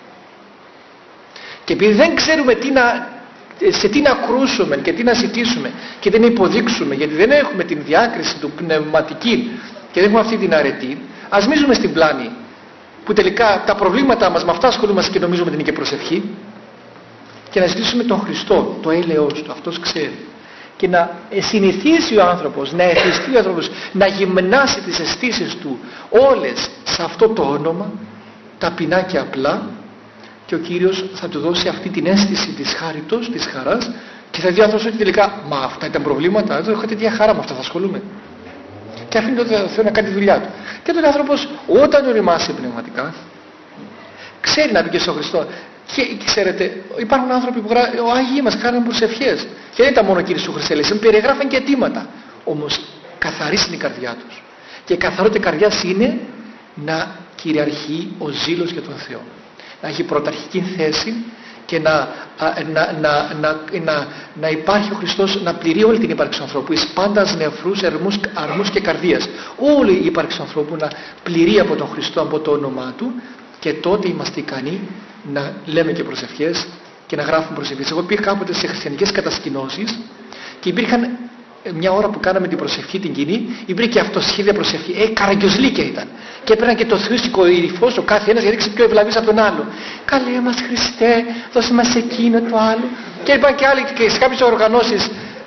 Και επειδή δεν ξέρουμε τι να, σε τι να κρούσουμε και τι να ζητήσουμε και δεν υποδείξουμε, γιατί δεν έχουμε την διάκριση του πνευματική και δεν έχουμε αυτή την αρετή, ας μην ζούμε στην πλάνη που τελικά τα προβλήματά μας με αυτά ασχολούμαστε και νομίζουμε ότι είναι και προσευχή, και να ζητήσουμε τον Χριστό, το έλεος του, αυτός ξέρει, και να συνηθίσει ο άνθρωπος, να εθιστεί ο άνθρωπος, να γυμνάσει τις αισθήσεις του όλες σε αυτό το όνομα, ταπεινά και απλά, και ο Κύριος θα του δώσει αυτή την αίσθηση της χάριτος, της χαράς, και θα δει ο άνθρωπος ότι τελικά, μα αυτά ήταν προβλήματα, εδώ έχω τέτοια χαρά, με αυτά θα ασχολούμαι. Και αφήνει τον Θεό να κάνει τη δουλειά του. Και τον άνθρωπος, όταν οριμάσει πνευματικά, ξέρει να πει και στον Χριστό. Και, και ξέρετε, υπάρχουν άνθρωποι που γρά... ο Άγιοι μας κάνουν προσευχές. Και δεν ήταν μόνο Κύριε Σου Χριστέ, λέει, περιγράφαν και αιτήματα. Όμως καθαρής είναι η καρδιά τους. Και η καθαρότητα καρδιάς είναι να κυριαρχεί ο ζήλος για τον Θεό. Να έχει πρωταρχική θέση και να, να, να, να, να, να υπάρχει ο Χριστός, να πληρεί όλη την ύπαρξη του ανθρώπου, εις πάντας νεφρούς, αρμούς, αρμούς και καρδίας. Όλη η ύπαρξη του ανθρώπου να πληρεί από τον Χριστό, από το όνομά Του, και τότε είμαστε ικανοί να λέμε και προσευχές και να γράφουμε προσευχές. Εγώ πήγα κάποτε σε χριστιανικές κατασκηνώσεις και υπήρχαν μια ώρα που κάναμε την προσευχή την κοινή, υπήρχε και αυτοσχέδια προσευχή. Ε, καραγκιοζλίκια ήταν. Και έπαιρναν και το θρήσκο ηρυφός ο κάθε ένας για να δείξει πιο ευλαβής από τον άλλο. Καλέ μας Χριστέ, δώσε μας εκείνο το άλλο. Και είπαν και άλλοι και σε κάποιες οργανώσεις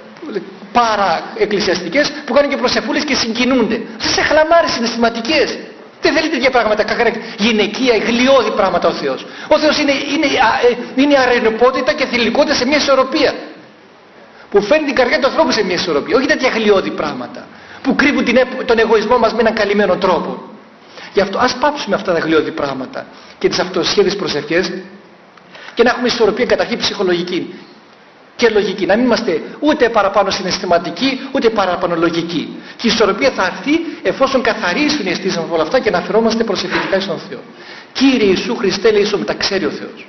παρα εκκλησιαστικές που κάνουν και προσευχούλες και συγκινούνται. Σε χλαμάρες συναισθηματικές. Δεν θέλει τέτοια πράγματα, γυναικεία, γλιώδη πράγματα ο Θεός. Ο Θεός είναι, είναι, είναι αρενοπότητα και θηλυκότητα σε μια ισορροπία. Που φέρνει την καρδιά του ανθρώπου σε μια ισορροπία. Όχι τέτοια γλιώδη πράγματα που κρύβουν την, τον εγωισμό μας με έναν καλυμμένο τρόπο. Γι' αυτό ας πάψουμε αυτά τα γλιώδη πράγματα και τις αυτοσχέδιες προσευχές και να έχουμε ισορροπία καταρχήν ψυχολογική και λογική. Να μην είμαστε ούτε παραπάνω συναισθηματικοί ούτε παραπάνω λογικοί. Και η ισορροπία θα έρθει εφόσον καθαρίσουν οι αισθήσεις μας από όλα αυτά και να αφαιρόμαστε προσευχητικά στον Θεό. Κύριε Ιησού Χριστέ, λέει, ίσο τα ξέρει ο Θεός.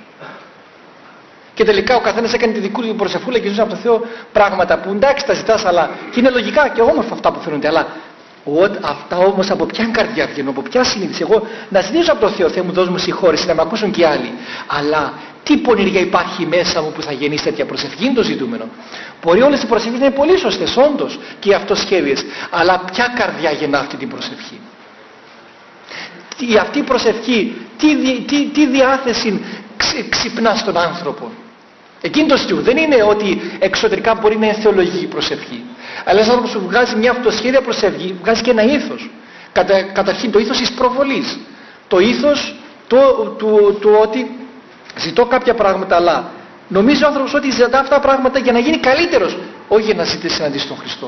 Και τελικά ο καθένας έκανε τη δικού του προσευχούλα και ζούσε από το Θεό πράγματα που εντάξει τα ζητάς, αλλά και είναι λογικά και όμορφα αυτά που φαίνονται. Αλλά ο, αυτά όμως από ποια καρδιά βγαίνουν, από ποια συνείδηση. Εγώ να ζητήσω από το Θεό, Θεέ μου δώσ' μου συγχώρεση, να με ακούσουν και άλλοι. Αλλά τι πονηρία υπάρχει μέσα μου που θα γεννήσει τέτοια προσευχή, είναι το ζητούμενο. Μπορεί όλες οι προσευχές να είναι πολύ σωστές, όντως, και οι αυτοσχέδιες. Αλλά ποια καρδιά γεννά αυτή την προσευχή. Τι, αυτή η προσευχή, τι, τι, τι διάθεση ξε, ξυπνά στον άνθρωπο. Εκείνο το στοιχείο δεν είναι ότι εξωτερικά μπορεί να είναι θεολογική προσευχή. Αλλά ένας άνθρωπος που βγάζει μια αυτοσχέδια προσευχή, βγάζει και ένα ήθος. Κατα, καταρχήν το ήθος της προβολής. Το ήθος του, του, του ότι ζητώ κάποια πράγματα, αλλά νομίζει ο άνθρωπος ότι ζητά αυτά τα πράγματα για να γίνει καλύτερος, όχι για να ζητήσει συναντήσει τον Χριστό.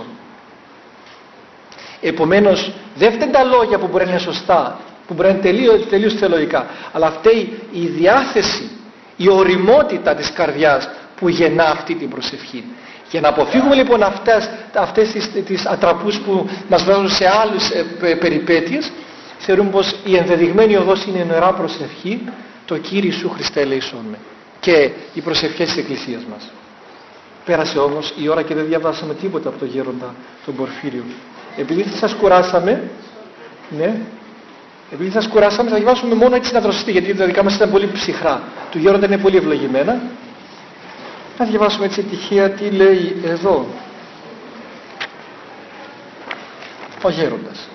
Επομένως, δεν φταίνουν τα λόγια που μπορεί να είναι σωστά, που μπορεί να είναι τελείως, τελείως θεολογικά, αλλά φταίει η διάθεση, η οριμότητα της καρδιάς που γεννά αυτή την προσευχή. Για να αποφύγουμε λοιπόν αυτές, αυτές τις, τις ατραπούς που μας βάζουν σε άλλες ε, πε, περιπέτειες, θεωρούμε πως η ενδεδειγμένη οδός είναι η νερά προσευχή, το Κύριε Ιησού Χριστέ ελέησόν με, και οι προσευχές της Εκκλησίας μας. Πέρασε όμως η ώρα και δεν διαβάσαμε τίποτα από τον Γέροντα τον Πορφύριο. Επειδή σας κουράσαμε, ναι, επειδή σας κουράσαμε θα διαβάσουμε μόνο έτσι να δροσιστεί, γιατί τα δικά μας ήταν πολύ ψυχρά. Του Γέροντα είναι πολύ ευλογημένα. Να διαβάσουμε έτσι τυχαία τι λέει εδώ ο Γέροντας.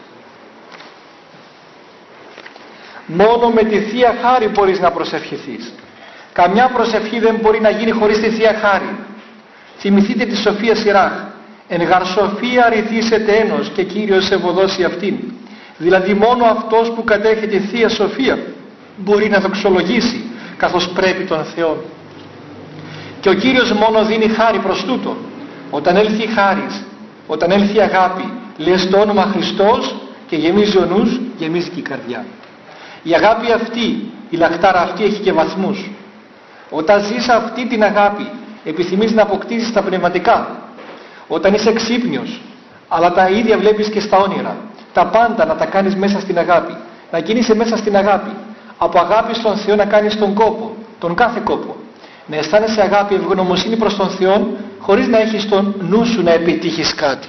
Μόνο με τη Θεία Χάρη μπορείς να προσευχηθείς. Καμιά προσευχή δεν μπορεί να γίνει χωρίς τη Θεία Χάρη. Θυμηθείτε τη Σοφία Σιράχ. Εν γαρ σοφία ρηθήσετε ένος και Κύριος ευωδώσει αυτήν. Δηλαδή μόνο αυτός που κατέχει τη Θεία Σοφία μπορεί να δοξολογήσει καθώς πρέπει τον Θεό. Και ο Κύριος μόνο δίνει χάρη προς τούτο. Όταν έλθει η χάρις, όταν έλθει η αγάπη, λες το όνομα Χριστός και γεμίζει ο νους, γεμίζει και η καρδιά. Η αγάπη αυτή, η λαχτάρα αυτή έχει και βαθμούς. Όταν ζεις αυτή την αγάπη, επιθυμείς να αποκτήσεις τα πνευματικά. Όταν είσαι ξύπνιος, αλλά τα ίδια βλέπεις και στα όνειρα. τα πάντα να τα κάνεις μέσα στην αγάπη. Να κινείσαι μέσα στην αγάπη. Από αγάπη στον Θεό να κάνεις τον κόπο, τον κάθε κόπο. Να αισθάνεσαι αγάπη, ευγνωμοσύνη προς τον Θεό, χωρίς να έχεις τον νου σου να επιτύχεις κάτι.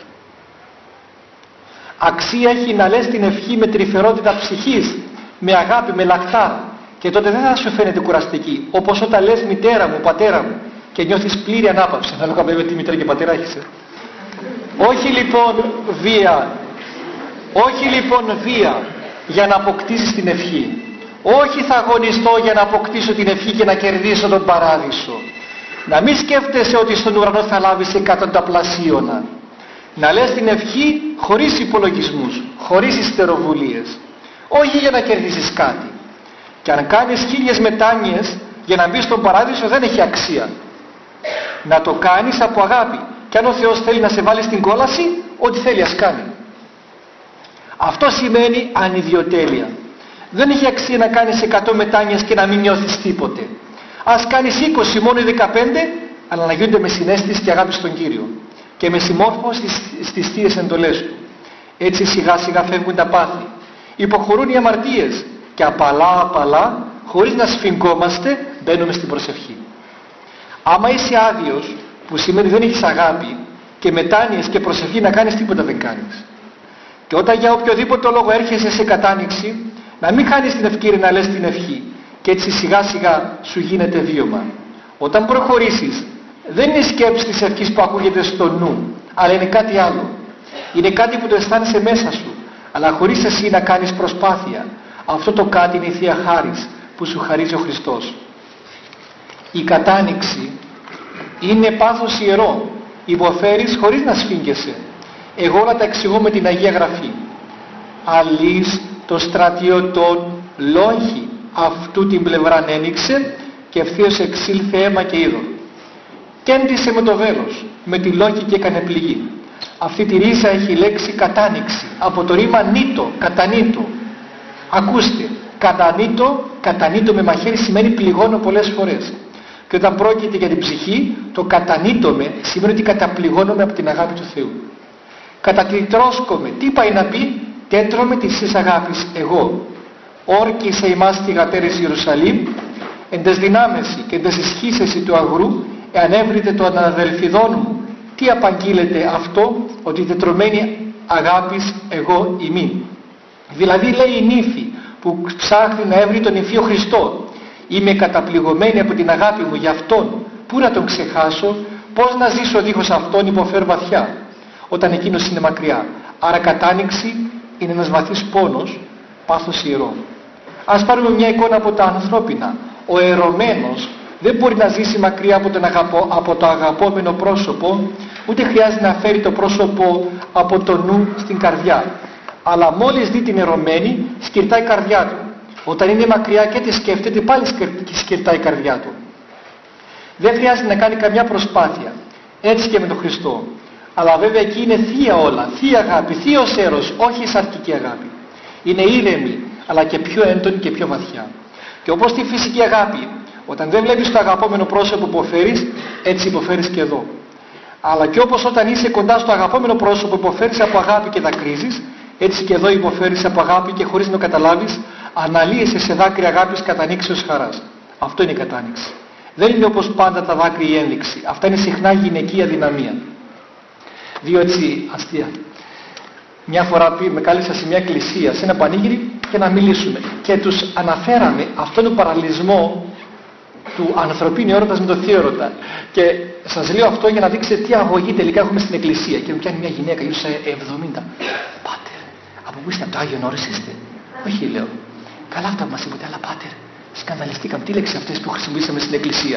Αξία έχει να λες την ευχή με τρυφερότητα ψυχής, με αγάπη, με λαχτάρ, και τότε δεν θα σου φαίνεται κουραστική, όπως όταν λες μητέρα μου, πατέρα μου, και νιώθεις πλήρη ανάπαυση. Ανάλογα με τι μητέρα και πατέρα έχεις. Ε. Όχι λοιπόν βία, όχι λοιπόν βία για να αποκτήσεις την ευχή. Όχι θα αγωνιστώ για να αποκτήσω την ευχή και να κερδίσω τον παράδεισο. Να μην σκέφτεσαι ότι στον ουρανό θα λάβεις εκατονταπλασίωνα. Να λες την ευχή χωρίς υπολογισμούς, χωρίς υστεροβουλίες. Όχι για να κερδίσεις κάτι. Και αν κάνεις χίλιες μετάνοιες για να μπεις στον παράδεισο δεν έχει αξία. Να το κάνεις από αγάπη. Και αν ο Θεός θέλει να σε βάλει στην κόλαση, ό,τι θέλει ας κάνει. Αυτό σημαίνει ανιδιοτέλεια. Δεν έχει αξία να κάνεις εκατό μετάνοιες και να μην νιώθεις τίποτε. Ας κάνεις είκοσι, μόνο οι δεκαπέντε, αλλά να γίνονται με συναίσθηση και αγάπη στον Κύριο. Και με συμμόρφωση στις, στις θείες εντολές Του. Έτσι σιγά σιγά φεύγουν τα πάθη. Υποχωρούν οι αμαρτίες. Και απαλά απαλά, χωρίς να σφιγγόμαστε, μπαίνουμε στην προσευχή. Άμα είσαι άδειος, που σημαίνει δεν έχεις αγάπη, και μετάνοιες και προσευχή να κάνεις, τίποτα δεν κάνεις. Και όταν για οποιοδήποτε λόγο έρχεσαι σε κατάνοιξη, να μην χάνεις την ευκαιρία να λες την ευχή. Και έτσι σιγά σιγά σου γίνεται βίωμα. Όταν προχωρήσεις, δεν είναι η σκέψη της ευχής που ακούγεται στο νου, αλλά είναι κάτι άλλο. Είναι κάτι που το αισθάνεσαι μέσα σου, αλλά χωρίς εσύ να κάνεις προσπάθεια. Αυτό το κάτι είναι η Θεία Χάρις που σου χαρίζει ο Χριστός. Η κατάνοιξη είναι πάθος ιερό. Υποφέρεις χωρίς να σφίγγεσαι. Εγώ όλα τα εξηγώ με την Αγία Γραφή. Αλής το στρατιωτών λόγχη αυτού την πλευράν ένοιξε και ευθείως εξήλθε αίμα και είδωρ. Κέντησε με το βέλος, με τη λόγχη και έκανε πληγή. Αυτή τη ρίζα έχει λέξη κατάνοιξη, από το ρήμα νήτο, κατανήτω. Ακούστε, κατανήτω, κατανήτω με μαχαίρι σημαίνει πληγώνω πολλές φορές. Και όταν πρόκειται για την ψυχή, το κατανήτωμε σημαίνει ότι καταπληγώνομαι από την αγάπη του Θεού. Κατατιτρώσκομαι, τι πάει να πει, τέτρωμε της αγάπης εγώ. Όρκησε ημάς θυγατέρες Ιερουσαλήμ, εν τες δυνάμεση και εν τες ισχύσεση του αγρού, εάν έβρετε το αναδελφιδόν μου. Τι απαγγείλεται αυτό, ότι τετρωμένη αγάπης εγώ ημί. Δηλαδή λέει η νύφη που ψάχνει να έβρει τον υφείο Χριστό. Είμαι καταπληγωμένη από την αγάπη μου για Αυτόν. Πού να τον ξεχάσω, πώς να ζήσω δίχως Αυτόν, υποφέρω βαθιά. Όταν εκείνος είναι μακριά. Άρα κατάνοιξη είναι ένας βαθύς πόνος, πάθος ιερό. Ας πάρουμε μια εικόνα από τα ανθρώπινα. Ο ερωμένος δεν μπορεί να ζήσει μακριά από, τον αγαπώ, από το αγαπόμενο πρόσωπο, ούτε χρειάζεται να φέρει το πρόσωπο από το νου στην καρδιά. Αλλά μόλις δει την ερωμένη, σκυρτάει η καρδιά του. Όταν είναι μακριά και τη σκέφτεται, πάλι σκυρτάει η καρδιά του. Δεν χρειάζεται να κάνει καμιά προσπάθεια. Έτσι και με τον Χριστό. Αλλά βέβαια εκεί είναι θεία όλα, θεία αγάπη, θείος έρος, όχι σαρκική αγάπη. Είναι ήρεμη, αλλά και πιο έντονη και πιο βαθιά. Και όπως στη φυσική αγάπη, όταν δεν βλέπεις το αγαπόμενο πρόσωπο που υποφέρεις, έτσι υποφέρεις και εδώ. Αλλά και όπως όταν είσαι κοντά στο αγαπόμενο πρόσωπο που υποφέρεις από αγάπη και δακρύζεις, έτσι και εδώ υποφέρεις από αγάπη και χωρίς να το καταλάβεις, αναλύεσαι σε δάκρυα αγάπης κατανήξεως χαράς. Αυτό είναι η κατάνοιξη. Δεν είναι όπως πάντα τα δάκρυα η ένδειξη. Αυτά είναι συχνά γυναική αδυναμία. Δύο έτσι αστεία. Μια φορά με κάλεσα σε μια εκκλησία, σε ένα πανήγυρι και να μιλήσουμε. Και τους αναφέραμε αυτόν τον παραλληλισμό του ανθρωπίνου έρωτας με το θείο έρωτα. Και σας λέω αυτό για να δείξετε τι αγωγή τελικά έχουμε στην εκκλησία. Και μου πιάνει μια γυναίκα γύρω στα εβδομήντα. Πάτερ, από πού είστε, από το Άγιον Όρος είστε? Όχι, λέω. Καλά αυτά που μας είπατε, αλλά πάτερ, σκανδαλιστήκαμε. Τι λέξεις αυτές που χρησιμοποιήσαμε στην εκκλησία?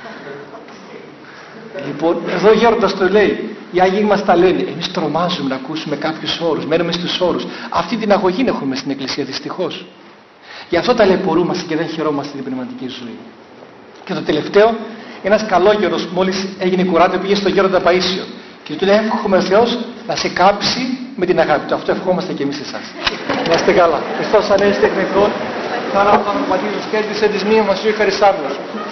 Λοιπόν, εδώ ο γέροντας το λέει. Οι Άγιοι μας τα λένε. Εμείς τρομάζουμε να ακούσουμε κάποιους όρους. Μένουμε στους όρους. Αυτή την αγωγή έχουμε στην εκκλησία, δυστυχώς. Γι' αυτό ταλαιπωρούμαστε και δεν χαιρόμαστε την πνευματική ζωή. Και το τελευταίο, ένας καλόγερος μόλις έγινε κουράτε, πήγε στο γέροντα Παΐσιο και του λέει: εύχομαι ο Θεός να σε κάψει με την αγάπη του. Αυτό ευχόμαστε και εμείς εσάς. Να είστε καλά. Χριστός ανέστη εκ νεκρών, χαρά από τον Πατήρ τους κέντησε της μνήμης μας, ζωή χαρισάμενος.